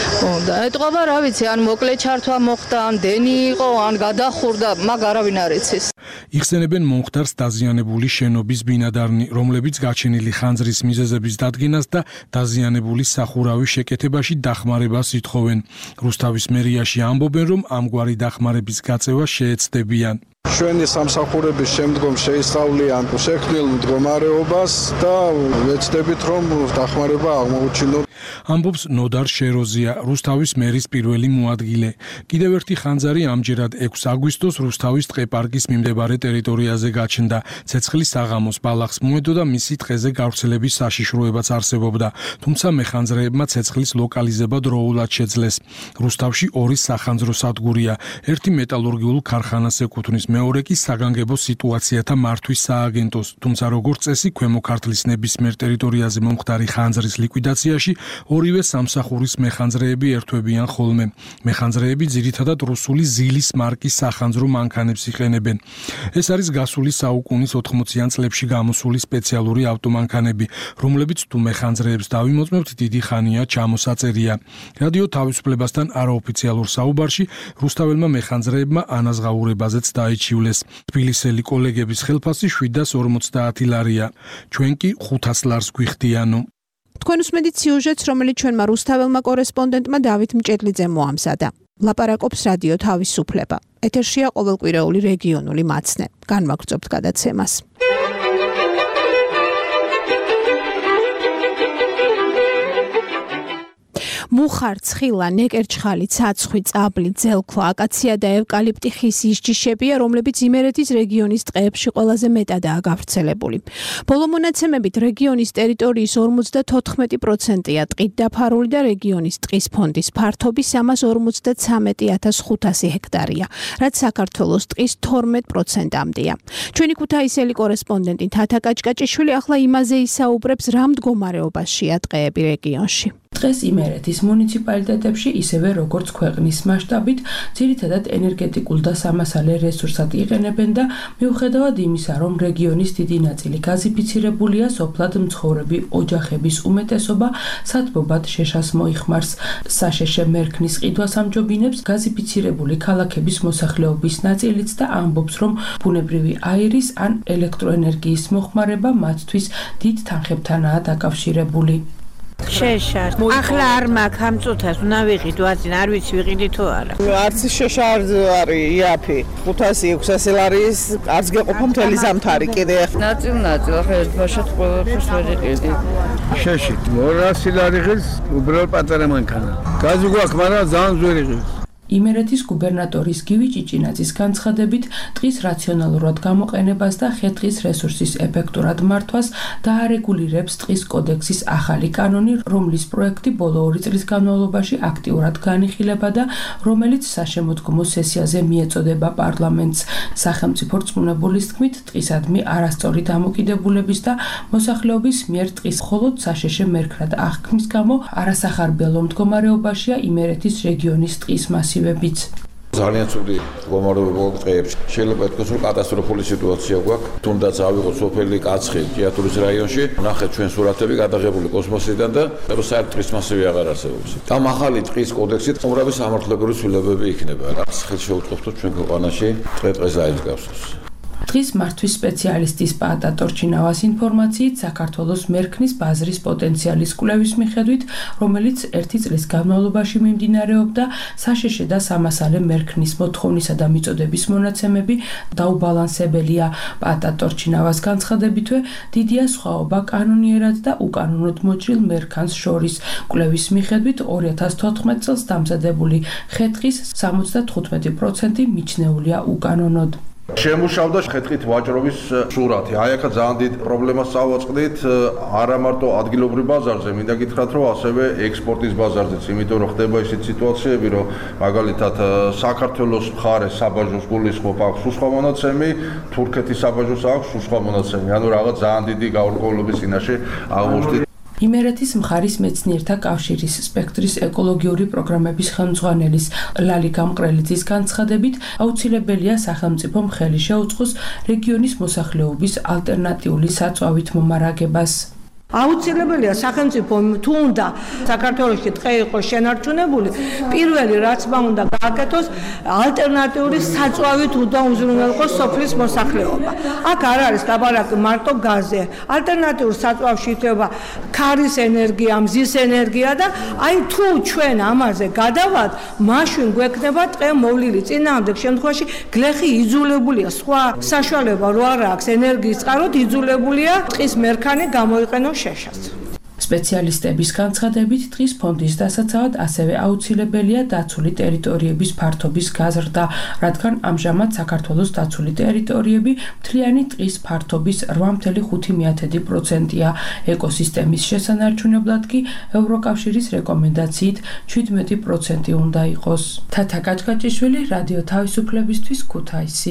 და ეტყობა, რა ვიცი, ან მოკლე ჩართვა მოხდა, ან დენი იყო, ან გადახურდა, მაგ არავინ არ იცის.
იხსენებენ მომხდარს დაზიანებული შენობის ბინადარნი, რომლებიც გაჩენილი ხანძრის მიზეზების დადგენას და დაზიანებული სახურავის შეკეთებაში დახმარებას ითხოვენ. რუსთავის მერიაში ამბობენ, რომ ამგვარი დახმარების გაწევა შეეცდებიან.
ჩვენი სამსახურების შემდგომ შეისწავლიან შექმნილ მდგომარეობას და ვეცდებით, რომ დახმარება აღმოუჩინოთ.
ამბობს ნოდარ შეროზია, რუსთავის მერის პირველი მოადგილე. კიდევ ერთი ხანძარი ამჯერად ექვსი აგვისტოს რუსთავის ტყეპარკის მიმდებარე ტერიტორიაზე გაჩნდა. ცეცხლის საღამოს ბალახს მოედო და მისი ტყეზე გავრცელების საშიშროებაც არსებობდა, თუმცა მეხანძრეებმა ცეცხლის ლოკალიზება დროულად შეძლეს. რუსთავში ორი სახანძრო სადგურია, ერთი მეტალურგიულ ქარხანას ეკუთვნის, მეორე კი საგანგებო სიტუაციათა მართვის სააგენტოს, თუმცა როგორც წესი ქვემო ქართლის ნებისმიერ ტერიტორიაზე მომხდარი ხანძრის ლიკვიდაციაში ორივე სამსახურის მეხანძრეები ერთვებიან ხოლმე. მეხანძრეები ძირითადად რუსული ზილის მარკის სახანძრო მანქანებს იყენებენ. ეს არის გასული საუკუნის ოთხმოციან წლებში გამოსული სპეციალური ავტომანქანები, რომლებიც თუ მეხანძრეებს დავიმოწმებთ, დიდი ხანია ჩამოსაწერია. რადიო თავისუფლებასთან არაოფიციალურ საუბარში რუსთაველმა მეხანძრეებმა ანაზღაურებაზეც დაიჩივლეს. თბილისელი კოლეგების ხელფასი შვიდას ორმოცდაათი ლარია. ჩვენ კი ხუთას ლარს გვიხდიანო.
თქვენ უსმენთ სიუჟეტს, რომელიც ჩვენმა რუსთაველმა კორესპონდენტმა დავით მჭედლიძე მოამზადა. ლაპარაკობს რადიო თავისუფლება. ეთერშია ყოველკვირეული რეგიონული მაცნე. განვაგრძობთ გადაცემას. მუხარ, ცხილა, ნეკერჩხალი, ცაცხვი, წაბლი, ძელქვა, აკაცია და ევკალიპტი ხის ისჯიშებია, რომლებიც იმერეთის რეგიონის ტყეებში ყველაზე მეტადაა გავრცელებული. ბოლო მონაცემებით რეგიონის ტერიტორიის ორმოცდათოთხმეტი პროცენტია ტყით დაფარული და რეგიონის ტყის ფონდის ფართობი სამას ორმოცდაცამეტი ათას ხუთასი ჰექტარია, რაც საქართველოს ტყის თორმეტ პროცენტამდეა. ჩვენი ქუთაისელი კორესპონდენტი თათა კაჭკაჭიშვილი ახლა იმაზე ისაუბრებს, რა მდგომარეობაშია ტყეები რეგიონში.
დღეს იმერეთის მუნიციპალიტეტებში ისევე როგორც ქვეყნის მასშტაბით ძირითადად ენერგეტიკულ და სამასალე რესურსად იყენებენ და მიუხედავად იმისა, რომ რეგიონის დიდი ნაწილი გაზიფიცირებულია, სოფლად მცხოვრები ოჯახების უმეტესობა სათბობად შეშას მოიხმარს. საშეშე მერქნის ყიდვას ამჯობინებს გაზიფიცირებული ქალაქების მოსახლეობის ნაწილიც და ამბობს, რომ ბუნებრივი აირის ან ელექტროენერგიის მოხმარება მათთვის დიდ თანხებთანაა დაკავშირებული.
შეშა. ახლა არ მაქვს ამ წუთას უნდა ვიყიდო, აზინ არ ვიცი ვიყიდი თუ არა.
არც შეშა არ არის იაფი. ხუთასი ექვსასი ლარის არც გეყოფა მთელი ზამთარი კიდე.
ნაწილ ნაწილ ახლა ერთ ბაშად ყველაფერს ვერ იყიდი.
შეშით. ორასი ლარი ღირს უბრალოდ პატარა მანქანა. გაზი გვაქვს, მაგრამ ძალიან ძველი ღირს.
იმერეთის გუბერნატორის გივი ჭიჭინაძის განცხადებით, ტყის რაციონალურად გამოყენებას და ხე-ტყის რესურსის ეფექტურად მართვას დაარეგულირებს ტყის კოდექსის ახალი კანონი, რომლის პროექტი ბოლო ორი წლის განმავლობაში აქტიურად განიხილება და რომელიც საშემოდგომო სესიაზე მიეწოდება პარლამენტს. სახელმწიფო რწმუნებულის თქმით, ტყისადმი არასწორი დამოკიდებულების და მოსახლეობის მიერ ტყის მხოლოდ საშეშე მერქნად აღქმის გამო არასახარბიელო მდგომარეობაშია იმერეთის რეგიონის ტყის მასი.
ძალიან ცუდი მდგომარეობა ტყეებში. შეიძლება ითქვას, რომ კატასტროფული სიტუაცია გვაქვს. თუნდაც ავიღოთ სოფელი კაცხი ჭიათურის რაიონში, ნახეთ ჩვენ სურათები გადაღებული კოსმოსიდან და საერთოდ ტყის მასივი აღარ არსებობს. ამ ახალი ტყის კოდექსით უბრალოდ სამართლებრივი ცვლილებები იქნება, რაც ხელს შეუწყობს თუ ჩვენ ქვეყანაში ტყე-ტყეს აიძგავსოს.
დღის მართვის სპეციალისტის პაატა ტორჩინავას ინფორმაციით, საქართველოს მერქნის ბაზრის პოტენციალის კვლევის მიხედვით, რომელიც ერთი წლის განმავლობაში მიმდინარეობდა, საშეშე და სამასალე მერქნის მოთხოვნისა და მიწოდების მონაცემები დაუბალანსებელია. პაატა ტორჩინავას განცხადებითვე, დიდია სხვაობა კანონიერად და უკანონოდ მოჭრილ მერქანს შორის. კვლევის მიხედვით, ორი ათას თოთხმეტ წელს დამზადებული ხეთხის სამოცდათხუთმეტი პროცენტი მიჩნეულია უკანონოდ.
შემუშავდა ხეთხით ვაჭრობის სურათი. აი აქა ძალიან დიდ პრობლემას წავაწყდით არა მარტო ადგილობრივ ბაზარზე, მინდა გითხრათ, რომ ასევე ექსპორტის ბაზარზეც, იმიტომ რომ ხდება ისეთი სიტუაციები, რომ მაგალითად საქართველოს მხარეს საბაჟოს გულისხმობ აქვს უსხვა მონაცემი, თურქეთის საბაჟოს აქვს უსხვა მონაცემი. ანუ რაღაც ძალიან დიდი გაურკვევლობის წინაშე აღმოჩნდით.
იმერეთის მხარის მეცნიერთა კავშირის სპექტრის ეკოლოგიური პროგრამების ხელმძღვანელის ლალიკა მყრელიძის განცხადებით, აუცილებელია სახელმწიფომ ხელი შეუწყოს რეგიონის მოსახლეობის ალტერნატიული საწვავით მომარაგებას.
აუცილებელია სახელმწიფომ თუ უნდა საქართველოში ტყე იყოს შენარჩუნებული, პირველი რაც უნდა გააკეთოს, ალტერნატიული საწვავით უნდა უზრუნველყოს სოფლის მოსახლეობა. აქ არ არის ლაპარაკი მარტო გაზზე. ალტერნატიულ საწვავში იქნება ქარის ენერგია, მზის ენერგია და აი თუ ჩვენ ამაზე გადავალთ, მაშინ გვექნება ტყე მოვლილი. წინააღმდეგ შემთხვევაში გლეხი იძულებულია, სხვა საშუალება რო არ აქვს ენერგიის წყაროდ იძულებულია ტყის მერქანი გამოიყენოს შეშად.
სპეციალისტების განცხადებით, ტყის ფონდის დასაცავად ასევე აუცილებელია დაცული ტერიტორიების ფართობის გაზრდა, რადგან ამჟამად საქართველოს დაცული ტერიტორიები მთლიანი ტყის ფართობის რვა ფاصლე ხუთი პროცენტია. ეკოსისტემის შესანარჩუნებლად კი ევროკავშირის რეკომენდაციით შვიდმეტი პროცენტი უნდა იყოს. თათა კაჭკაჭიშვილი, რადიო თავისუფლებისთვის, ქუთაისი.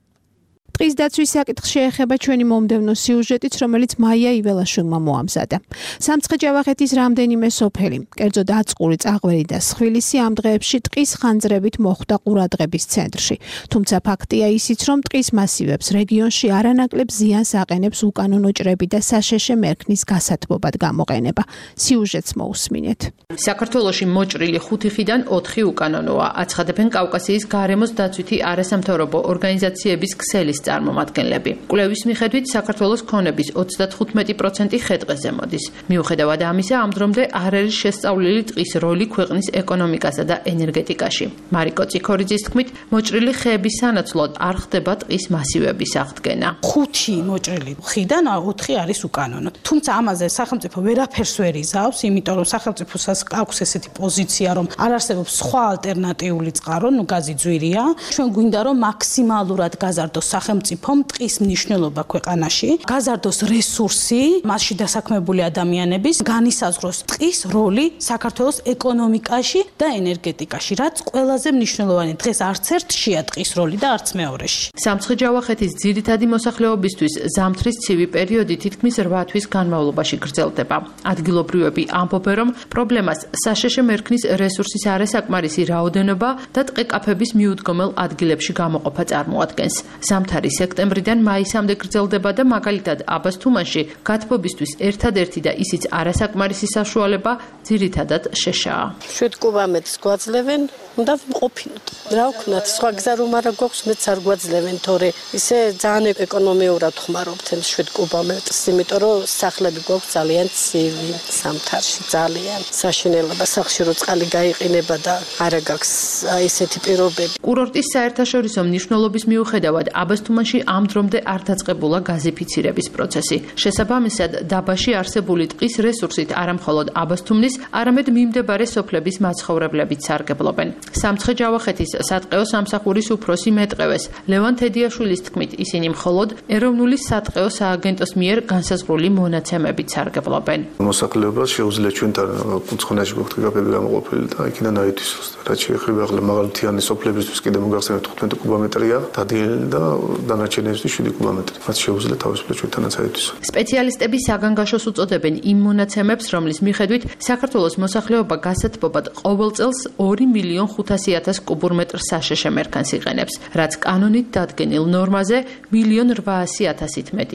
ტყის დაცვის საკითხს შეეხება ჩვენი მომდევნო სიუჟეტიც, რომელიც მაია იველაშვილმა მოამზადა. სამცხე-ჯავახეთის რამდენიმე სოფელი, კერძოდ აწყური, წაღვერი და სხვილისი ამ დღეებში ტყის ხანძრებით მოხვდა ყურადღების ცენტრში. თუმცა ფაქტია ისიც, რომ ტყის მასივებს რეგიონში არანაკლებ ზიანს აყენებს უკანონო ჭრები და საშეშე მერქნის გასათბობად გამოყენება. სიუჟეტს მოусმინეთ.
საქართველოში მოჭრილი ხუთი ხიდან ოთხი უკანონოა. აცხადებენ კავკასიის გარემოს დაცვითი არასამთავრობო ორგანიზაციების ქსელის წარმომადგენლები. კვლევის მიხედვით საქართველოს ქონების ოცდათხუთმეტი პროცენტი ხე-ტყეზე მოდის. მიუხედავად ამისა, ამ დრომდე არ არის შესწავლილი ტყის როლი ქვეყნის ეკონომიკასა და ენერგეტიკაში. მარიკო წიქორიძის თქმით, მოჭრილი ხეების სანაცვლოდ არ ხდება ტყის მასივების აღდგენა.
ხუთი მოჭრილი ხიდან ოთხი არის უკანონო. თუმცა ამაზე სახელმწიფო ვერაფერს ვერ იზავს, იმიტომ რომ სახელმწიფოს აქვს ესეთი პოზიცია, რომ არ არსებობს სხვა ალტერნატიული წყარო, ნუ გაზი ძვირია. ჩვენ გვინდა რომ მაქსიმალურად გაზარდოს სახელმწიფომ ტყის მნიშვნელობა ქვეყანაში, გაზარდოს რესურსი, მასში დასაქმებული ადამიანების, განისაზღვროს ტყის როლი საქართველოს ეკონომიკაში და ენერგეტიკაში, რაც ყველაზე მნიშვნელოვანი. დღეს არც ერთშია ტყის როლი და არც მეორეში.
სამცხე-ჯავახეთის ძირითადი მოსახლეობისთვის ზამთრის ცივი პერიოდი თითქმის რვა თვის განმავლობაში გრძელდება. ადგილობრივები ამბობენ, რომ პრობლემას საშეშე მერქნის რესურსის არასაკმარისი რაოდენობა და ტყე-კაფების მიუდგომელ ადგილებში გამოყოფა წარმოადგენს. ზამთარი სექტემბრიდან მაისამდე გრძელდება და მაგალითად აბასთუმანში გათბობისთვის ერთადერთი და ისიც არასაკმარისი საშუალება ძირითადად შეშაა.
შვიდ კუბამეტრს გვაძლევენ, უნდა ვიმყოფინოთ. რა ვქნათ, სხვა გზა რომ არა გვაქვს, მეც არ გვაძლევენ, თორე ისე ძალიან ეკონომიურად ხმარობთ ამ შვიდ კუბამეტრს, იმიტომ რომ სახლები გვაქვს ძალიან ცივი, ზამთარში ძალიან საშინელება, სახლში რო წყალი გაიყინება და არა გაქვს ესეთი პირობები.
კურორტის საერთაშორისო მნიშვნელობის მიუხედავად აბასთუმანში ამ დრომდე არ დაწყებულა გაზიფიცირების პროცესი. შესაბამისად, დაბაში არსებული ტყის რესურსით არამხოლოდ აბასთუმნის, არამედ მიმდებარე სოფლების მაცხოვრებლებიც სარგებლობენ. სამცხე-ჯავახეთის სატყეო სამსახურის უფროსი მეტყევეს ლევან თედიაშვილის თქმით, ისინი მხოლოდ ეროვნული სატყეო სააგენტოს მიერ განსაზღვრული მონაცემებით სარგებლობენ.
მოსახლეობას შეუძლია ჩვენთან კუთხოვნაში გვაქვს ტყეები გამოყოფილი და იქიდან აითვისოს. რაც შეეხება ახლა მაგალითიანი სოფლებისთვის კიდე მოგახსენებთ თხუთმეტი კუბომეტრია დადგენილი და დანარჩენებისთვის შვიდი კუბომეტრი. მათ შეუძლია თავისუფლად ჩვენთანაც აითვისოს.
სპეციალისტები საგანგაშოს უწოდებენ იმ მონაცემებს, რომლის მიხედვით საქართველოს მოსახლეობა გასათბობად ყოველ წელს ორი მილიონ ხუთასი ათას კუბურმეტრ საშეშე მერქანს იყენებს, რაც კანონით დადგენილ ნორმაზე მილიონ რვაასი ათასით მეტია.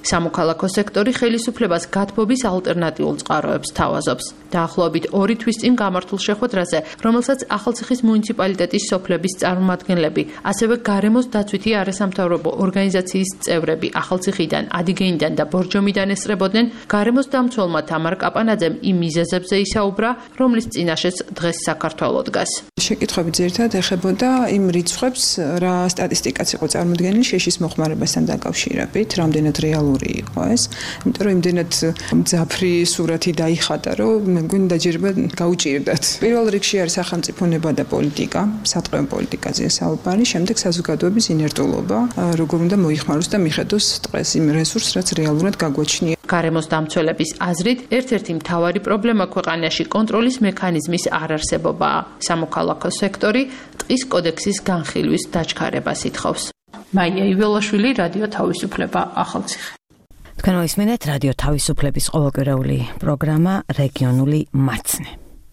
სამოქალაქო სექტორი ხელისუფლებას გათბობის ალტერნატიულ წყაროებს თავაზობს. დაახლოებით ორი თვის წინ გამართულ შეხვედრაზე, რომელსაც ახალციხის მუნიციპალიტეტის სოფლების წარმომადგენლები, ასევე გარემოს დაცვითი არასამთავრობო ორგანიზაციის წევრები ახალციხიდან, ადიგეინიდან და ბორჯომიდან ესწრებოდნენ, გარემოს დამცველმა თამარ კაპანაძემ იმ მიზეზებზე ისაუბრა, რომლის წინაშეც დღეს საქართველო დგას.
შეკითხვები ძირითადად ეხებოდა იმ რიცხვებს, რა სტატისტიკაც იყო წარმოდგენილი შეშის მოხმარებასთან დაკავშირებით, რამდენად რეალური იყო ეს, იმიტომ რომ იმდენად მძაფრი სურათი დაიხატა, რომ მე მგონი დაჯერება გაუჭირდათ. პირველ რიგში არის სახელმწიფო ნება და პოლიტიკა, სატყეო პოლიტიკაზეა საუბარი, შემდეგ საზოგადოების ინერტულობა, როგორ უნდა მოიხმაროს და მიხედოს ტყეს იმ რესურსს, რაც რეალურად გაგვაჩნია.
გარემოს დამცველების აზრით, ერთ-ერთი მთავარი პრობლემა ქვეყანაში კონტროლის მექანიზმის არარსებობაა. სამოქალაქო სექტორი ტყის კოდექსის განხილვის დაჩქარებას ითხოვს. მაია იველაშვილი, რადიო თავისუფლება, ახალციხე.
თქვენ მოისმინეთ რადიო თავისუფლების ყოველკვირეული პროგრამა რეგიონული მარცნე.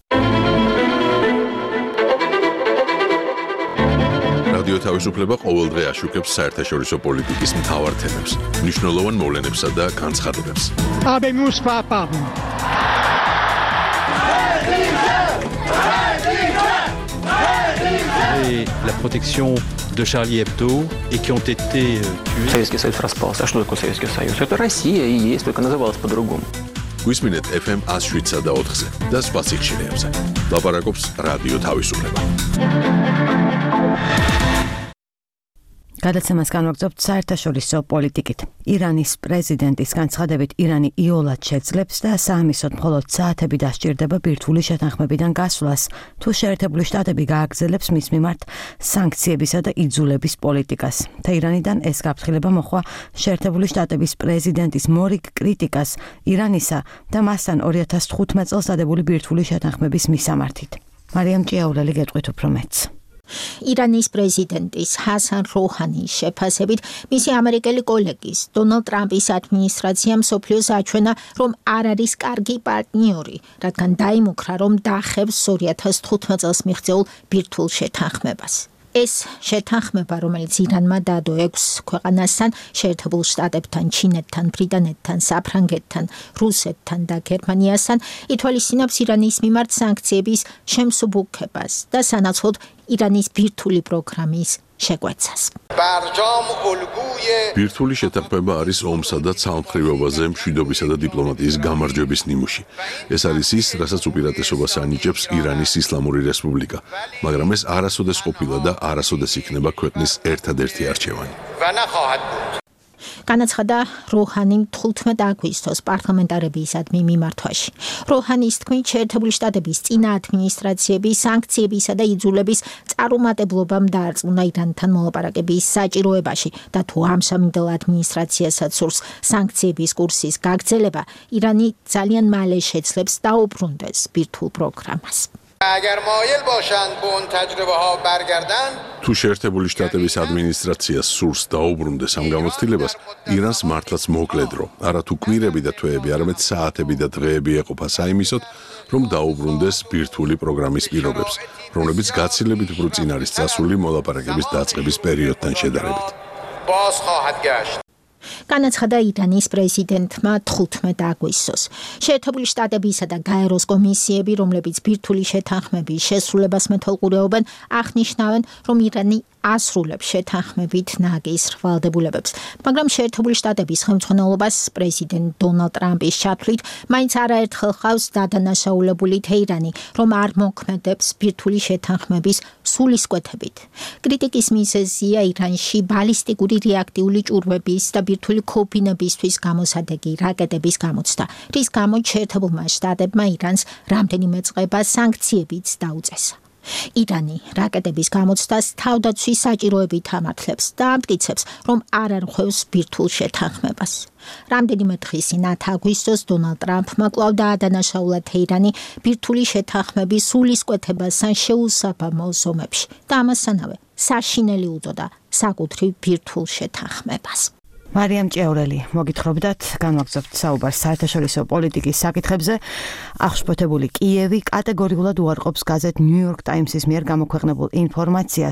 რადიო თავისუფლება ყოველდღე აშუქებს საერთაშორისო პოლიტიკის მთავარ თემებს, მნიშვნელოვან მოვლენებსა და განცხადებებს.
Habemus papam.
Et la protection de Charlie Hebdo et qui ont été tués.
Советский Союз распался. А что такое Советский Союз? Это Россия и есть, только называлась по-другому.
გვისმინეთ эф эм one oh seven და ოთხზე და სხვა სიხშირეებზე. ლაპარაკობს რადიო თავისუფლება.
გადაცემას განვაგრძობთ საერთაშორისო პოლიტიკით. ირანის პრეზიდენტის განცხადებით, ირანი იოლად შეძლებს და საამისოდ მხოლოდ საათები დასჭირდება ბირთვული შეთანხმებიდან გასვლას, თუ შეერთებული შტატები გააგრძელებს მის მიმართ სანქციებისა და იძულების პოლიტიკას. თეირანიდან ეს გაფრთხილება მოხვა შეერთებული შტატების პრეზიდენტის მორიგ კრიტიკას ირანისა და მასთან ორი ათას თხუთმეტ წელს დადებული ბირთვული შეთანხმების მისამართით. მარიამ ჭიაურელი გეტყვით უფრო მეტს.
ირანის პრეზიდენტის ჰასან როჰანის შეფასებით მისი ამერიკელი კოლეგის დონალდ ტრამპის ადმინისტრაციამ მსოფლიოს აჩვენა, რომ არ არის კარგი პარტნიორი, რადგან დაიმუქრა, რომ დაახევს ორი ათას თხუთმეტ წელს მიღწეულ ბირთვულ შეთანხმებას. ეს შეთანხმება, რომელიც ირანმა დადო ექვს ქვეყანასთან, შეერთებულ შტატებთან, ჩინეთთან, ბრიტანეთთან, საფრანგეთთან, რუსეთთან და გერმანიასთან, ითვალისწინებს ირანის მიმართ სანქციების შემსუბუქებას და სანაცვლოდ ირანის ბირთვული პროგრამის შეგვეცას.
ბირთვული შეთანხმება არის ომსა და ცალმხრივობაზე მშვიდობისა და დიპლომატიის გამარჯვების ნიმუში. ეს არის ის, რასაც უპირატესობას ანიჭებს ირანის ისლამური რესპუბლიკა, მაგრამ ეს არასოდეს ყოფილა და არასოდეს იქნება ქვეყნის ერთადერთი არჩევანი.
განაცხადა როჰანიმ თხუთმეტ აგვისტოს პარლამენტარებისადმი მიმართვაში. როჰანის თქმით, შეერთებული შტატების წინა ადმინისტრაციების სანქციებისა და იძულების წარუმატებლობამ დაარწმუნა ირანთან მოლაპარაკების საჭიროებაში და თუ ამჟამინდელ ადმინისტრაციასაც სურს სანქციების კურსის გაგრძელება, ირანი ძალიან მალე შეძლებს დაუბრუნდეს ბირთვულ პროგრამას.
اگر مایل باشند به اون تجربه ها برگردن
თუ შეერთებული შტატების ადმინისტრაციას სურს დაუბრუნდეს ამ გამოცდილებას, ირანს მართლაც მოკლე დრო, არა თუ კვირები და თვეები, არამედ საათები და დღეები ეყოფა საიმისოდ, რომ დაუბრუნდეს ბირთვული პროგრამის პირობებს, რომლებიც გაცილებით უფრო წინ არის წასული მოლაპარაკების დაწყების პერიოდთან შედარებით.
باز خواهد گشت.
განაცხადა ირანის პრეზიდენტმა თხუთმეტ აგვისტოს. შეერთებული შტატებისა და გაეროს კომისიები, რომლებიც ბირთვული შეთანხმების შესრულებას მეთვალყურეობენ, აღნიშნავენ, რომ ირანი ასრულებს შეთანხმებით ნაგის ვალდებულებებს, მაგრამ შეერთებული შტატების ხელმძღვანელობას პრეზიდენტ დონალდ ტრამპის ჩათვლით მაინც არაერთხელ ხავს დადანაშაულებული თეირანი, რომ არ მოქმედებს ბირთვული შეთანხმების სულისკვეთებით. კრიტიკის მიზეზია ირანში ბალისტიკური რეაქტიული ჭურვების და ბირთვული ქოფინებისთვის გამოსადეგი რაკეტების გამოცდა, რის გამოც შეერთებულმა შტატებმა ირანს რამდენიმე წყება სანქციებიც დაუწესა. ირანი რაკეტების გამოცდას თავდაცვის საჭიროებით ამართლებს და ამტკიცებს, რომ არ არღვევს ბირთვულ შეთანხმებას. რამდენიმე დღის წინ აგვისტოს დონალდ ტრამპმა კვლავ დაადანაშაულა თეირანი ბირთვული შეთანხმების სულისკვეთებასთან შეუსაბამო ზომებში და ამასთანავე საშინელი უწოდა საკუთრივ ბირთვულ შეთანხმებას.
მარიამ ჭიაურელი, მოგითხრობდათ, განვაგრძობთ საუბარს საერთაშორისო პოლიტიკის საკითხებზე. აღშფოთებული კიევი კატეგორიულად უარყოფს გაზეთ New York Times-ის მიერ გამოქვეყნებულ ინფორმაციას.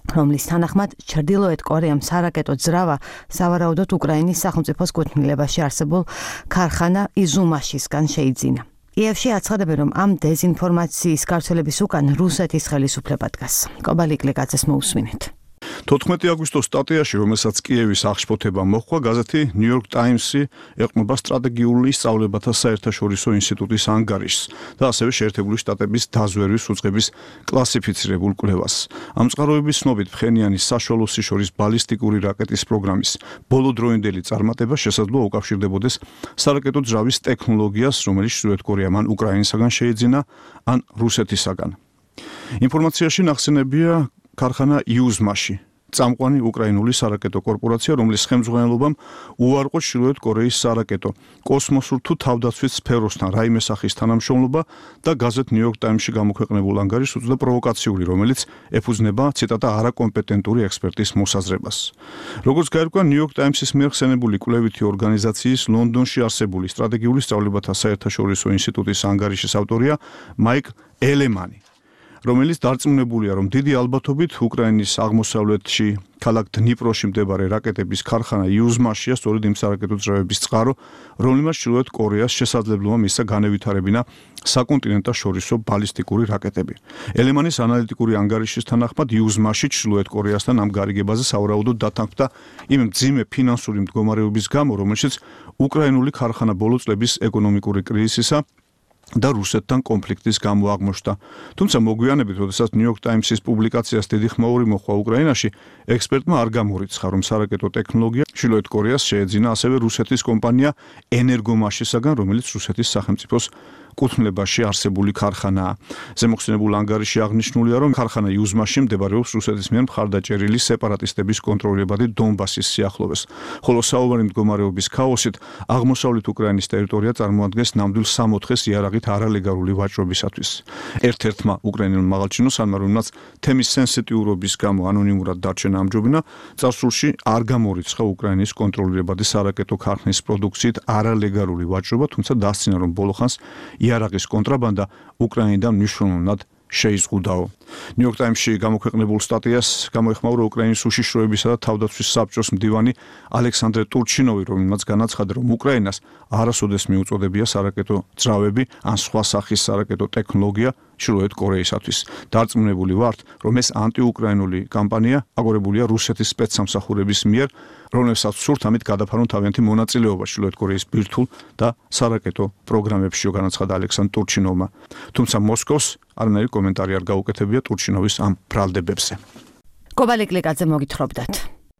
რომლის თანახმად ჩრდილოეთ კორეამ სარაკეტო ძრავა სავარაუდოდ უკრაინის სახელმწიფოს კუთვნილებაში არსებულ ქარხანა იზუმაშისგან შეიძინა. იევში აცხადებენ, რომ ამ დეზინფორმაციის გავრცელების უკან რუსეთის ხელისუფლება დგას. კობალი კლიკაძეს მოусმინეთ.
თოთხმეტი აგვისტოს სტატიაში, რომელსაც კიევის აღშფოთება მოჰყვა, გაზეთი New York Times-ი ეყრდნობა სტრატეგიული სწავლებათა საერთაშორისო ინსტიტუტის ანგარიშს და ასევე შეერთებული შტატების დაზვერვის უწყების კლასიფიცირებულ კვლევას. ამ წყაროების ცნობით ფხენიანის საშუალო სიშორის ბალისტიკური რაკეტის პროგრამის ბოლოდროინდელი წარმატება შესაძლოა უკავშირდებოდეს სარაკეტო ძრავის ტექნოლოგიას, რომელიც ჩრდილოეთ კორეამ ან უკრაინისაგან შეიძინა, ან რუსეთისაგან. ინფორმაციაში ნახსენებია ქარხანა იუზმაში, წამყვანი უკრაინული სარაკეტო კორპორაცია, რომლის ხელმძღვანელობამ უარყო ჩრდილოეთ კორეის სარაკეტო, კოსმოსურ თუ თავდაცვის სფეროსთან რაიმე სახის თანამშრომლობა და გაზეთ New York Times-ში გამოქვეყნებულ ანგარიშს უწოდა პროვოკაციული, რომელიც ეფუძნება ციტატა არაკომპეტენტური ექსპერტის მოსაზრებას. როგორც გაირკვა New York Times-ის მიერ ხსენებული კვლევითი ორგანიზაციის ლონდონში არსებული სტრატეგიული სწავლებათა საერთაშორისო ინსტიტუტის ანგარიშის ავტორია მაიკ ელემანი, რომელიც დარწმუნებულია, რომ დიდი ალბათობით უკრაინის აღმოსავლეთში ქალაქ დნიპროში მდებარე რაკეტების ქარხანა იუზმაშია სწორედ იმ სარაკეტო ძრავების წყარო, რომელმაც ჩრდილოეთ კორეას შესაძლებლობა მისცა განევითარებინა საკონტინენტაშორისო ბალისტიკური რაკეტები. ელემანის ანალიტიკური ანგარიშის თანახმად იუზმაში ჩრდილოეთ კორეასთან ამ გარიგებაზე სავარაუდოდ დათანხმდა იმ მძიმე ფინანსური მდგომარეობის გამო, რომელშიც უკრაინული ქარხანა ბოლო წლების ეკონომიკური კრიზისისა და რუსეთთან კონფლიქტის გამო აღმოჩნდა. თუმცა მოგვიანებით, როდესაც New York Times-ის პუბლიკაციას დიდი ხმაური მოჰყვა უკრაინაში, ექსპერტმა არ გამორიცხა, რომ სარაკეტო ტექნოლოგია ჩრდილოეთ კორეას შეეძინა ასევე რუსეთის კომპანია ენერგომაშისაგან, რომელიც რუსეთის სახელმწიფოს კუთვნილებაში არსებული ქარხანაა. ზემოხსენებულ ანგარიში აღნიშნულია, რომ ქარხანა იუზმაში მდებარეობს რუსეთის მიერ მხარდაჭერილი სეპარატისტების კონტროლებადი დონბასის სიახლოვეს, ხოლო საომარი მდგომარეობის ქაოსით აღმოსავლეთ უკრაინის ტერიტორია წარმოადგენს ნამდვილ სამოთხეს იარაღით არალეგალური ვაჭრობისათვის. ერთ-ერთმა უკრაინელმა მაღალჩინოსანმა, რომელმაც თემის სენსიტიურობის გამო ანონიმურად დარჩენა ამჯობინა, წარსულში არ გამორიცხა უკრაინის კონტროლებადი სარაკეტო ქარხნის პროდუქციით არალეგალური ვაჭრობა, თუმცა დასცინა, რომ ბოლო ხანს იარაღის კონტრაბანდა უკრაინიდან მნიშვნელოვნად შეიზღუდაო. New York Times-ში გამოქვეყნებულ სტატიას გამოეხმაურა უკრაინის უშიშროებისა და თავდაცვის საბჭოს მდივანი ალექსანდრე ტურჩინოვი, რომელმაც განაცხადა, რომ უკრაინას არასოდეს მიუწოდებია სარაკეტო ძრავები ან სხვა სახის სარაკეტო ტექნოლოგია ჩრდილოეთ კორეისათვის. დარწმუნებული ვართ, რომ ეს ანტიუკრაინული კამპანია აგორებულია რუსეთის სპეცსამსახურების მიერ, რომლებსაც სურთ ამით გადაფარონ თავიანთი მონაწილეობა ჩრდილოეთ კორეის ბირთვულ და სარაკეტო პროგრამებში, განაცხადა ალექსანდრე ტურჩინოვმა. თუმცა მოსკოვს არანაირი კომენტარი არ გაუკეთებია ტურჩინოვის ამ ბრალდებებზე.
კობალი კლიკაძე მოგითხრობდათ.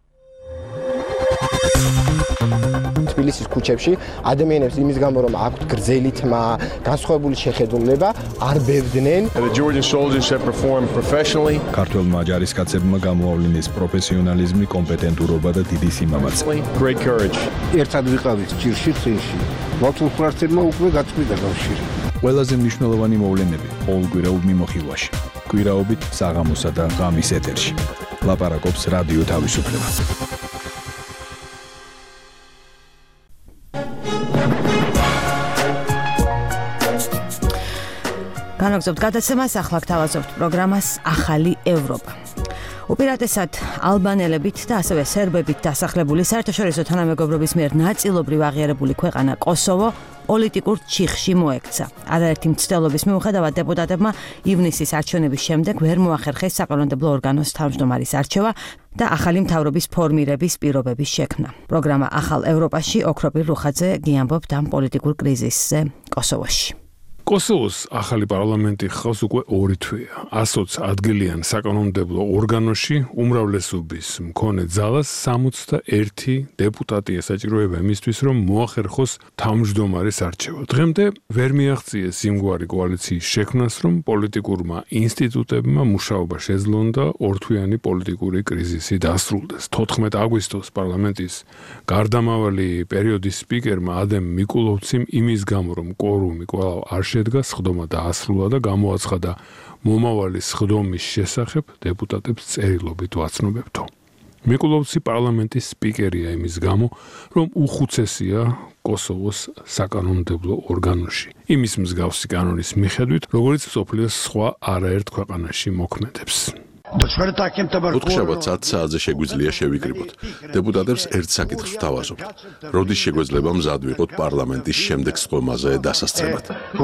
თბილისის ქუჩებში ადამიანებს იმის გამო, რომ აქვთ გრძელი თმა, განსხვავებული შეხედულება, არ ბევდნენ.
ქართველმა ჯარისკაცებმა გამოავლინეს პროფესიონალიზმი, კომპეტენტურობა და დიდი სიმამაცე.
ერთად ვიყავით ჭირში წინში. მართლმსვართებმა უკვე გაწყვიტა კავშირი.
ყველაზე მნიშვნელოვანი მოვლენები ყოველკვირეულ მიმოხილვაში. კვირაობით საღამოსა და ღამის ეთერში. ლაპარაკობს რადიო თავისუფლება.
განაგზობთ გადაცემას, ახლა გთავაზობთ პროგრამას ახალი ევროპა. უპირატესად ალბანელებით და ასევე სერბებით დასახლებული საერთაშორისო თანამეგობრობის მიერ ნაწილობრივ აღიარებული ქვეყანა კოსოვო პოლიტიკურ ჩიხში მოექცა. არაერთი მცდელობის მიუხედავად დეპუტატებმა ივნისის არჩევნების შემდეგ ვერ მოახერხეს საკანონმდებლო ორგანოს თავმჯდომარის არჩევა და ახალი მთავრობის ფორმირების პირობების შექმნა. პროგრამა ახალ ევროპაში ოქროპირ რუხაძე გიამბობთ ამ პოლიტიკურ კრიზისზე კოსოვოში.
კოსოვოს ახალი პარლამენტი ხავს უკვე ორი თვეა. ასოც ადგილიან საკანონმდებლო ორგანოში უმრავლესობის მქონე ძალას სამოცდა ერთი დეპუტატი ესაჭიროება იმისთვის, რომ მოახერხოს თავმჯდომარის არჩევა. დღემდე ვერ მიაღწიეს იმგვარი კოალიციის შექმნას, რომ პოლიტიკურმა ინსტიტუტებმა მუშაობა შეძლონ და ორთვიანი პოლიტიკური კრიზისი დასრულდეს. თოთხმეტი აგვისტოს პარლამენტის გარდამავალი პერიოდის სპიკერმა ადემ მიკულოვციმ იმის გამო, რომ კვორუმი კვლავ არ შედგა, სხდომა დაასრულა და გამოაცხადა მომავალი სხდომის შესახებ დეპუტატებს წერილობით ვაცნობებთო. მიკულოვცი პარლამენტის სპიკერია იმის გამო, რომ უხუცესია კოსოვოს საკანონმდებლო ორგანოში. იმის მსგავსი კანონის მიხედვით, როგორც მსოფლიოს სხვა არაერთ ქვეყანაში მოქმედებს.
ოთხშაბათს ათ საათზე შეგვიძლია შევიკრიბოთ. დეპუტატებს ერთ საკითხს ვთავაზობთ. როდის შეგვეძლება მზად ვიყოთ პარლამენტის შემდეგ სხდომაზე დასასწრებად.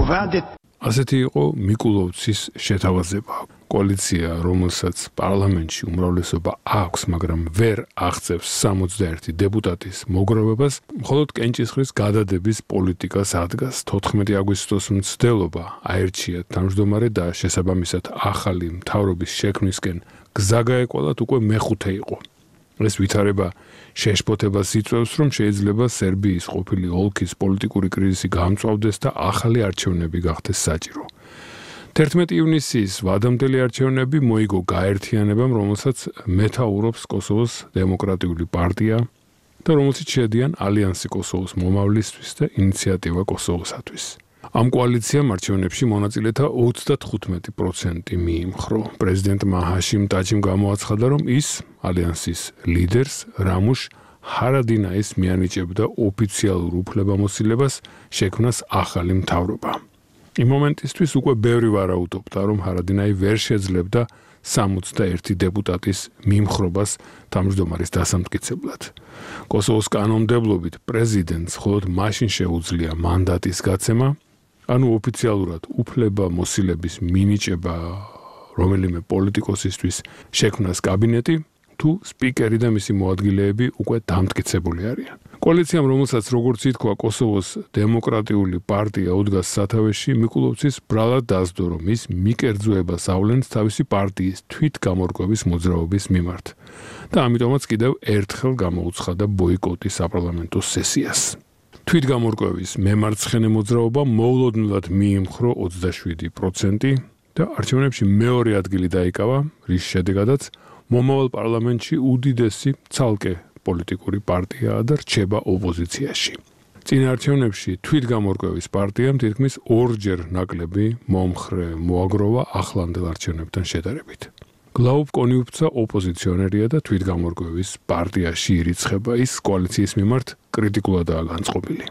ასეთი იყო მიკულოვცის შეთავაზება. კოალიცია, რომელსაც პარლამენტში უმრავლესობა აქვს, მაგრამ ვერ აღწევს სამოცდაერთი დეპუტატის მოგროვებას, მხოლოდ კენჭისყრის გადადების პოლიტიკას ადგას. თოთხმეტი აგვისტოს მცდელობა აერჩია თავმჯდომარე და შესაბამისად ახალი მთავრობის შექმნისკენ გზა გაეყოლათ უკვე მეხუთე იყო. ეს ვითარება შეშფოთებას იწვევს, რომ შეიძლება სერბიის ყოფილი ოლქის პოლიტიკური კრიზისი გამწვავდეს და ახალი არჩევნები გახდეს საჭირო. თერთმეტი ივნისის ვადამდელი არჩევნები მოიგო გაერთიანებამ, რომელსაც მეთაურობს კოსოვოს დემოკრატიული პარტია და რომელშიც შედიან ალიანსი კოსოვოს მომავლისთვის და ინიციატივა კოსოვოსათვის. ამ კოალიციამ არჩევნებში მონაწილეთა ოცდათხუთმეტი პროცენტი მიიმხრო. პრეზიდენტმა ჰაშიმ ტაჯიმ გამოაცხადა, რომ ის ალიანსის ლიდერს რამუშ ჰარადინაის მიანიჭებდა ოფიციალურ უფლებამოსილებას შექმნას ახალი მთავრობა. იმ მომენტისთვის უკვე ბევრი ვარაუდობდა, რომ ჰარადინაი ვერ შეძლებდა სამოცდაერთი დეპუტატის მიმხრობას თავმჯდომარის დასამტკიცებლად. კოსოვოს კანონმდებლობით პრეზიდენტს მხოლოდ მაშინ შეუძლია მანდატის გაცემა, ანუ ოფიციალურად უფლებამოსილების მინიჭება რომელიმე პოლიტიკოსისთვის შექმნას კაბინეტი, თუ სპიკერი და მისი მოადგილეები უკვე დამტკიცებული არიან. კოალიციამ, რომელსაც როგორც ითქვა, კოსოვოს დემოკრატიული პარტია უდგას სათავეში, მიკულოვცის ბრალად დასდო, რომ ის მიკერძოებას ავლენს თავისი პარტიის თვითგამორკვევის მოძრაობის მიმართ და ამიტომაც კიდევ ერთხელ გამოუცხადა ბოიკოტი საპარლამენტო სესიას. თვითგამორკვევის მემარცხენე მოძრაობა მოულოდნელად მიიმხრო ოცდაშვიდი პროცენტი და არჩევნებში მეორე ადგილი დაიკავა, რის შედეგადაც მომავალ პარლამენტში უდიდესი ცალკე პოლიტიკური პარტიაა და რჩება ოპოზიციაში. წინა არჩევნებში თვითგამორკვევის პარტიამ თითქმის ორჯერ ნაკლები მომხრე მოაგროვა ახლანდელ არჩევნებთან შედარებით. გლაუბ კონიუფცა ოპოზიციონერია და თვითგამორკვევის პარტიაში ირიცხება, ის კოალიციის მიმართ კრიტიკულადაა განწყობილი.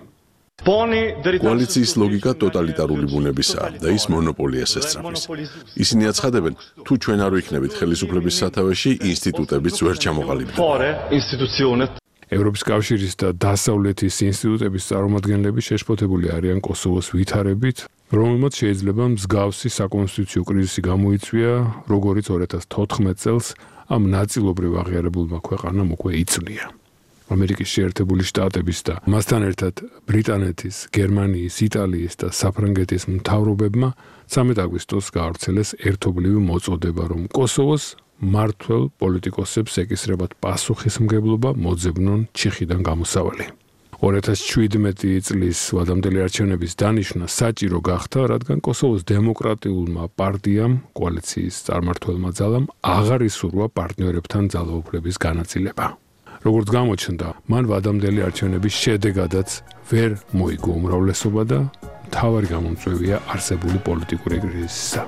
კოალიციის ლოგიკა ტოტალიტარული ბუნებისაა და ის მონოპოლიას ესწრაფვის. ისინი აცხადებენ, თუ ჩვენ არ ვიქნებით ხელისუფლების სათავეში, ინსტიტუტებიც ვერ ჩამოყალიბდება.
ევროპის კავშირის და დასავლეთის ინსტიტუტების წარმომადგენლები შეშფოთებული არიან კოსოვოს ვითარებით, რომელმაც შეიძლება მსგავსი საკონსტიტუციო კრიზისი გამოიწვია, როგორც ორი ათას თოთხმეტ წელს ამ ნაწილობრივ აღიარებულმა ქვეყანამ უკვე იწვნია. ამერიკის შეერთებული შტატების და მასთან ერთად ბრიტანეთის, გერმანიის, იტალიის და საფრანგეთის მთავრობებმა ცამეტ აგვისტოს გაავრცელეს ერთობლივი მოწოდება, რომ კოსოვოს მმართველ პოლიტიკოსებს ეკისრებათ პასუხისმგებლობა მოძებნონ ჩიხიდან გამოსავალი. ორი ათას შვიდმეტი წლის ვადამდელი არჩევნების დანიშვნა საჭირო გახდა, რადგან კოსოვოს დემოკრატიულმა პარტიამ, კოალიციის წარმმართველმა ძალამ აღარ ისურვა პარტნიორებთან ძალაუფლების განაწილება. როგორც გამოჩნდა, მან ვადამდელი არჩევნების შედეგადაც ვერ მოიგო უმრავლესობა და მთავარი გამომწვევია არსებული პოლიტიკური კრიზისისა.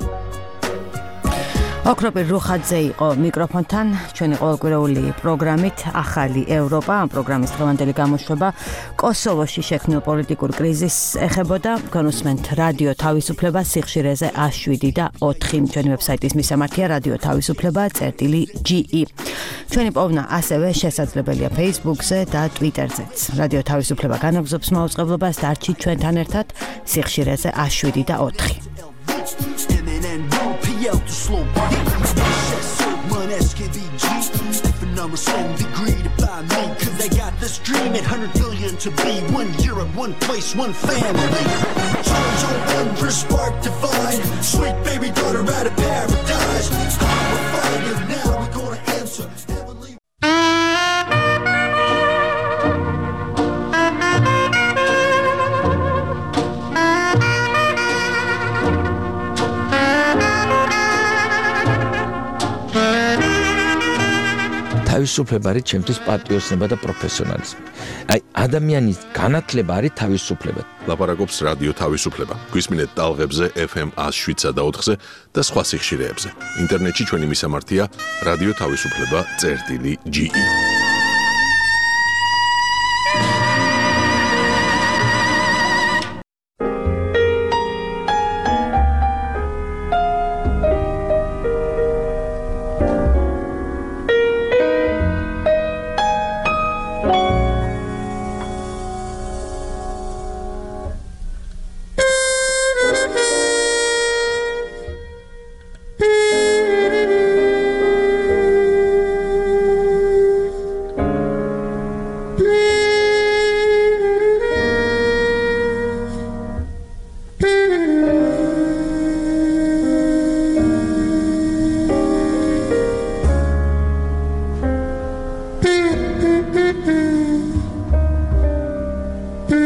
ოქროპირ რუხაძე იყო მიკროფონთან, ჩვენი ყოველკვირეული პროგრამით ახალი ევროპა. ამ პროგრამის დღევანდელი გამოშვება კოსოვოში შექმნილ პოლიტიკურ კრიზისს ეხებოდა. განუსმენთ რადიო თავისუფლება სიხშირეზე ას შვიდი და ოთხი. ჩვენი ვებსაიტის მისამართია რადიო თავისუფლება წერტილი ჯი ი. ჩვენი პოვნა ასევე შესაძლებელია Facebook-ზე და Twitter-ზეც. რადიო თავისუფლება განაგზობს მაუწყებლობას, დარჩით ჩვენთან ერთად სიხშირეზე ას შვიდი და ოთხი. Out the slow beat. one S K V G. If a number so degree to buy me, cause they got this dream at one hundred billion to be one Europe, one place, one family. Charge on wondrous spark divine. Sweet baby daughter out of paradise. I'm a fighter now, we're gonna answer. Heavenly.
თავისუფლება არის ჩემთვის პატრიოტიზმი და პროფესიონალიზმი. აი ადამიანის განათლება არის თავისუფლება.
ლაპარაკობს რადიო თავისუფლება. გვისმინეთ ტალღებზე ეფ ემ ას შვიდსა და ოთხზე და სხვა სიხშირეებზე. ინტერნეტში ჩვენი მისამართია რადიო თავისუფლება წერტილი ჯი ი.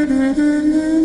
Thank you.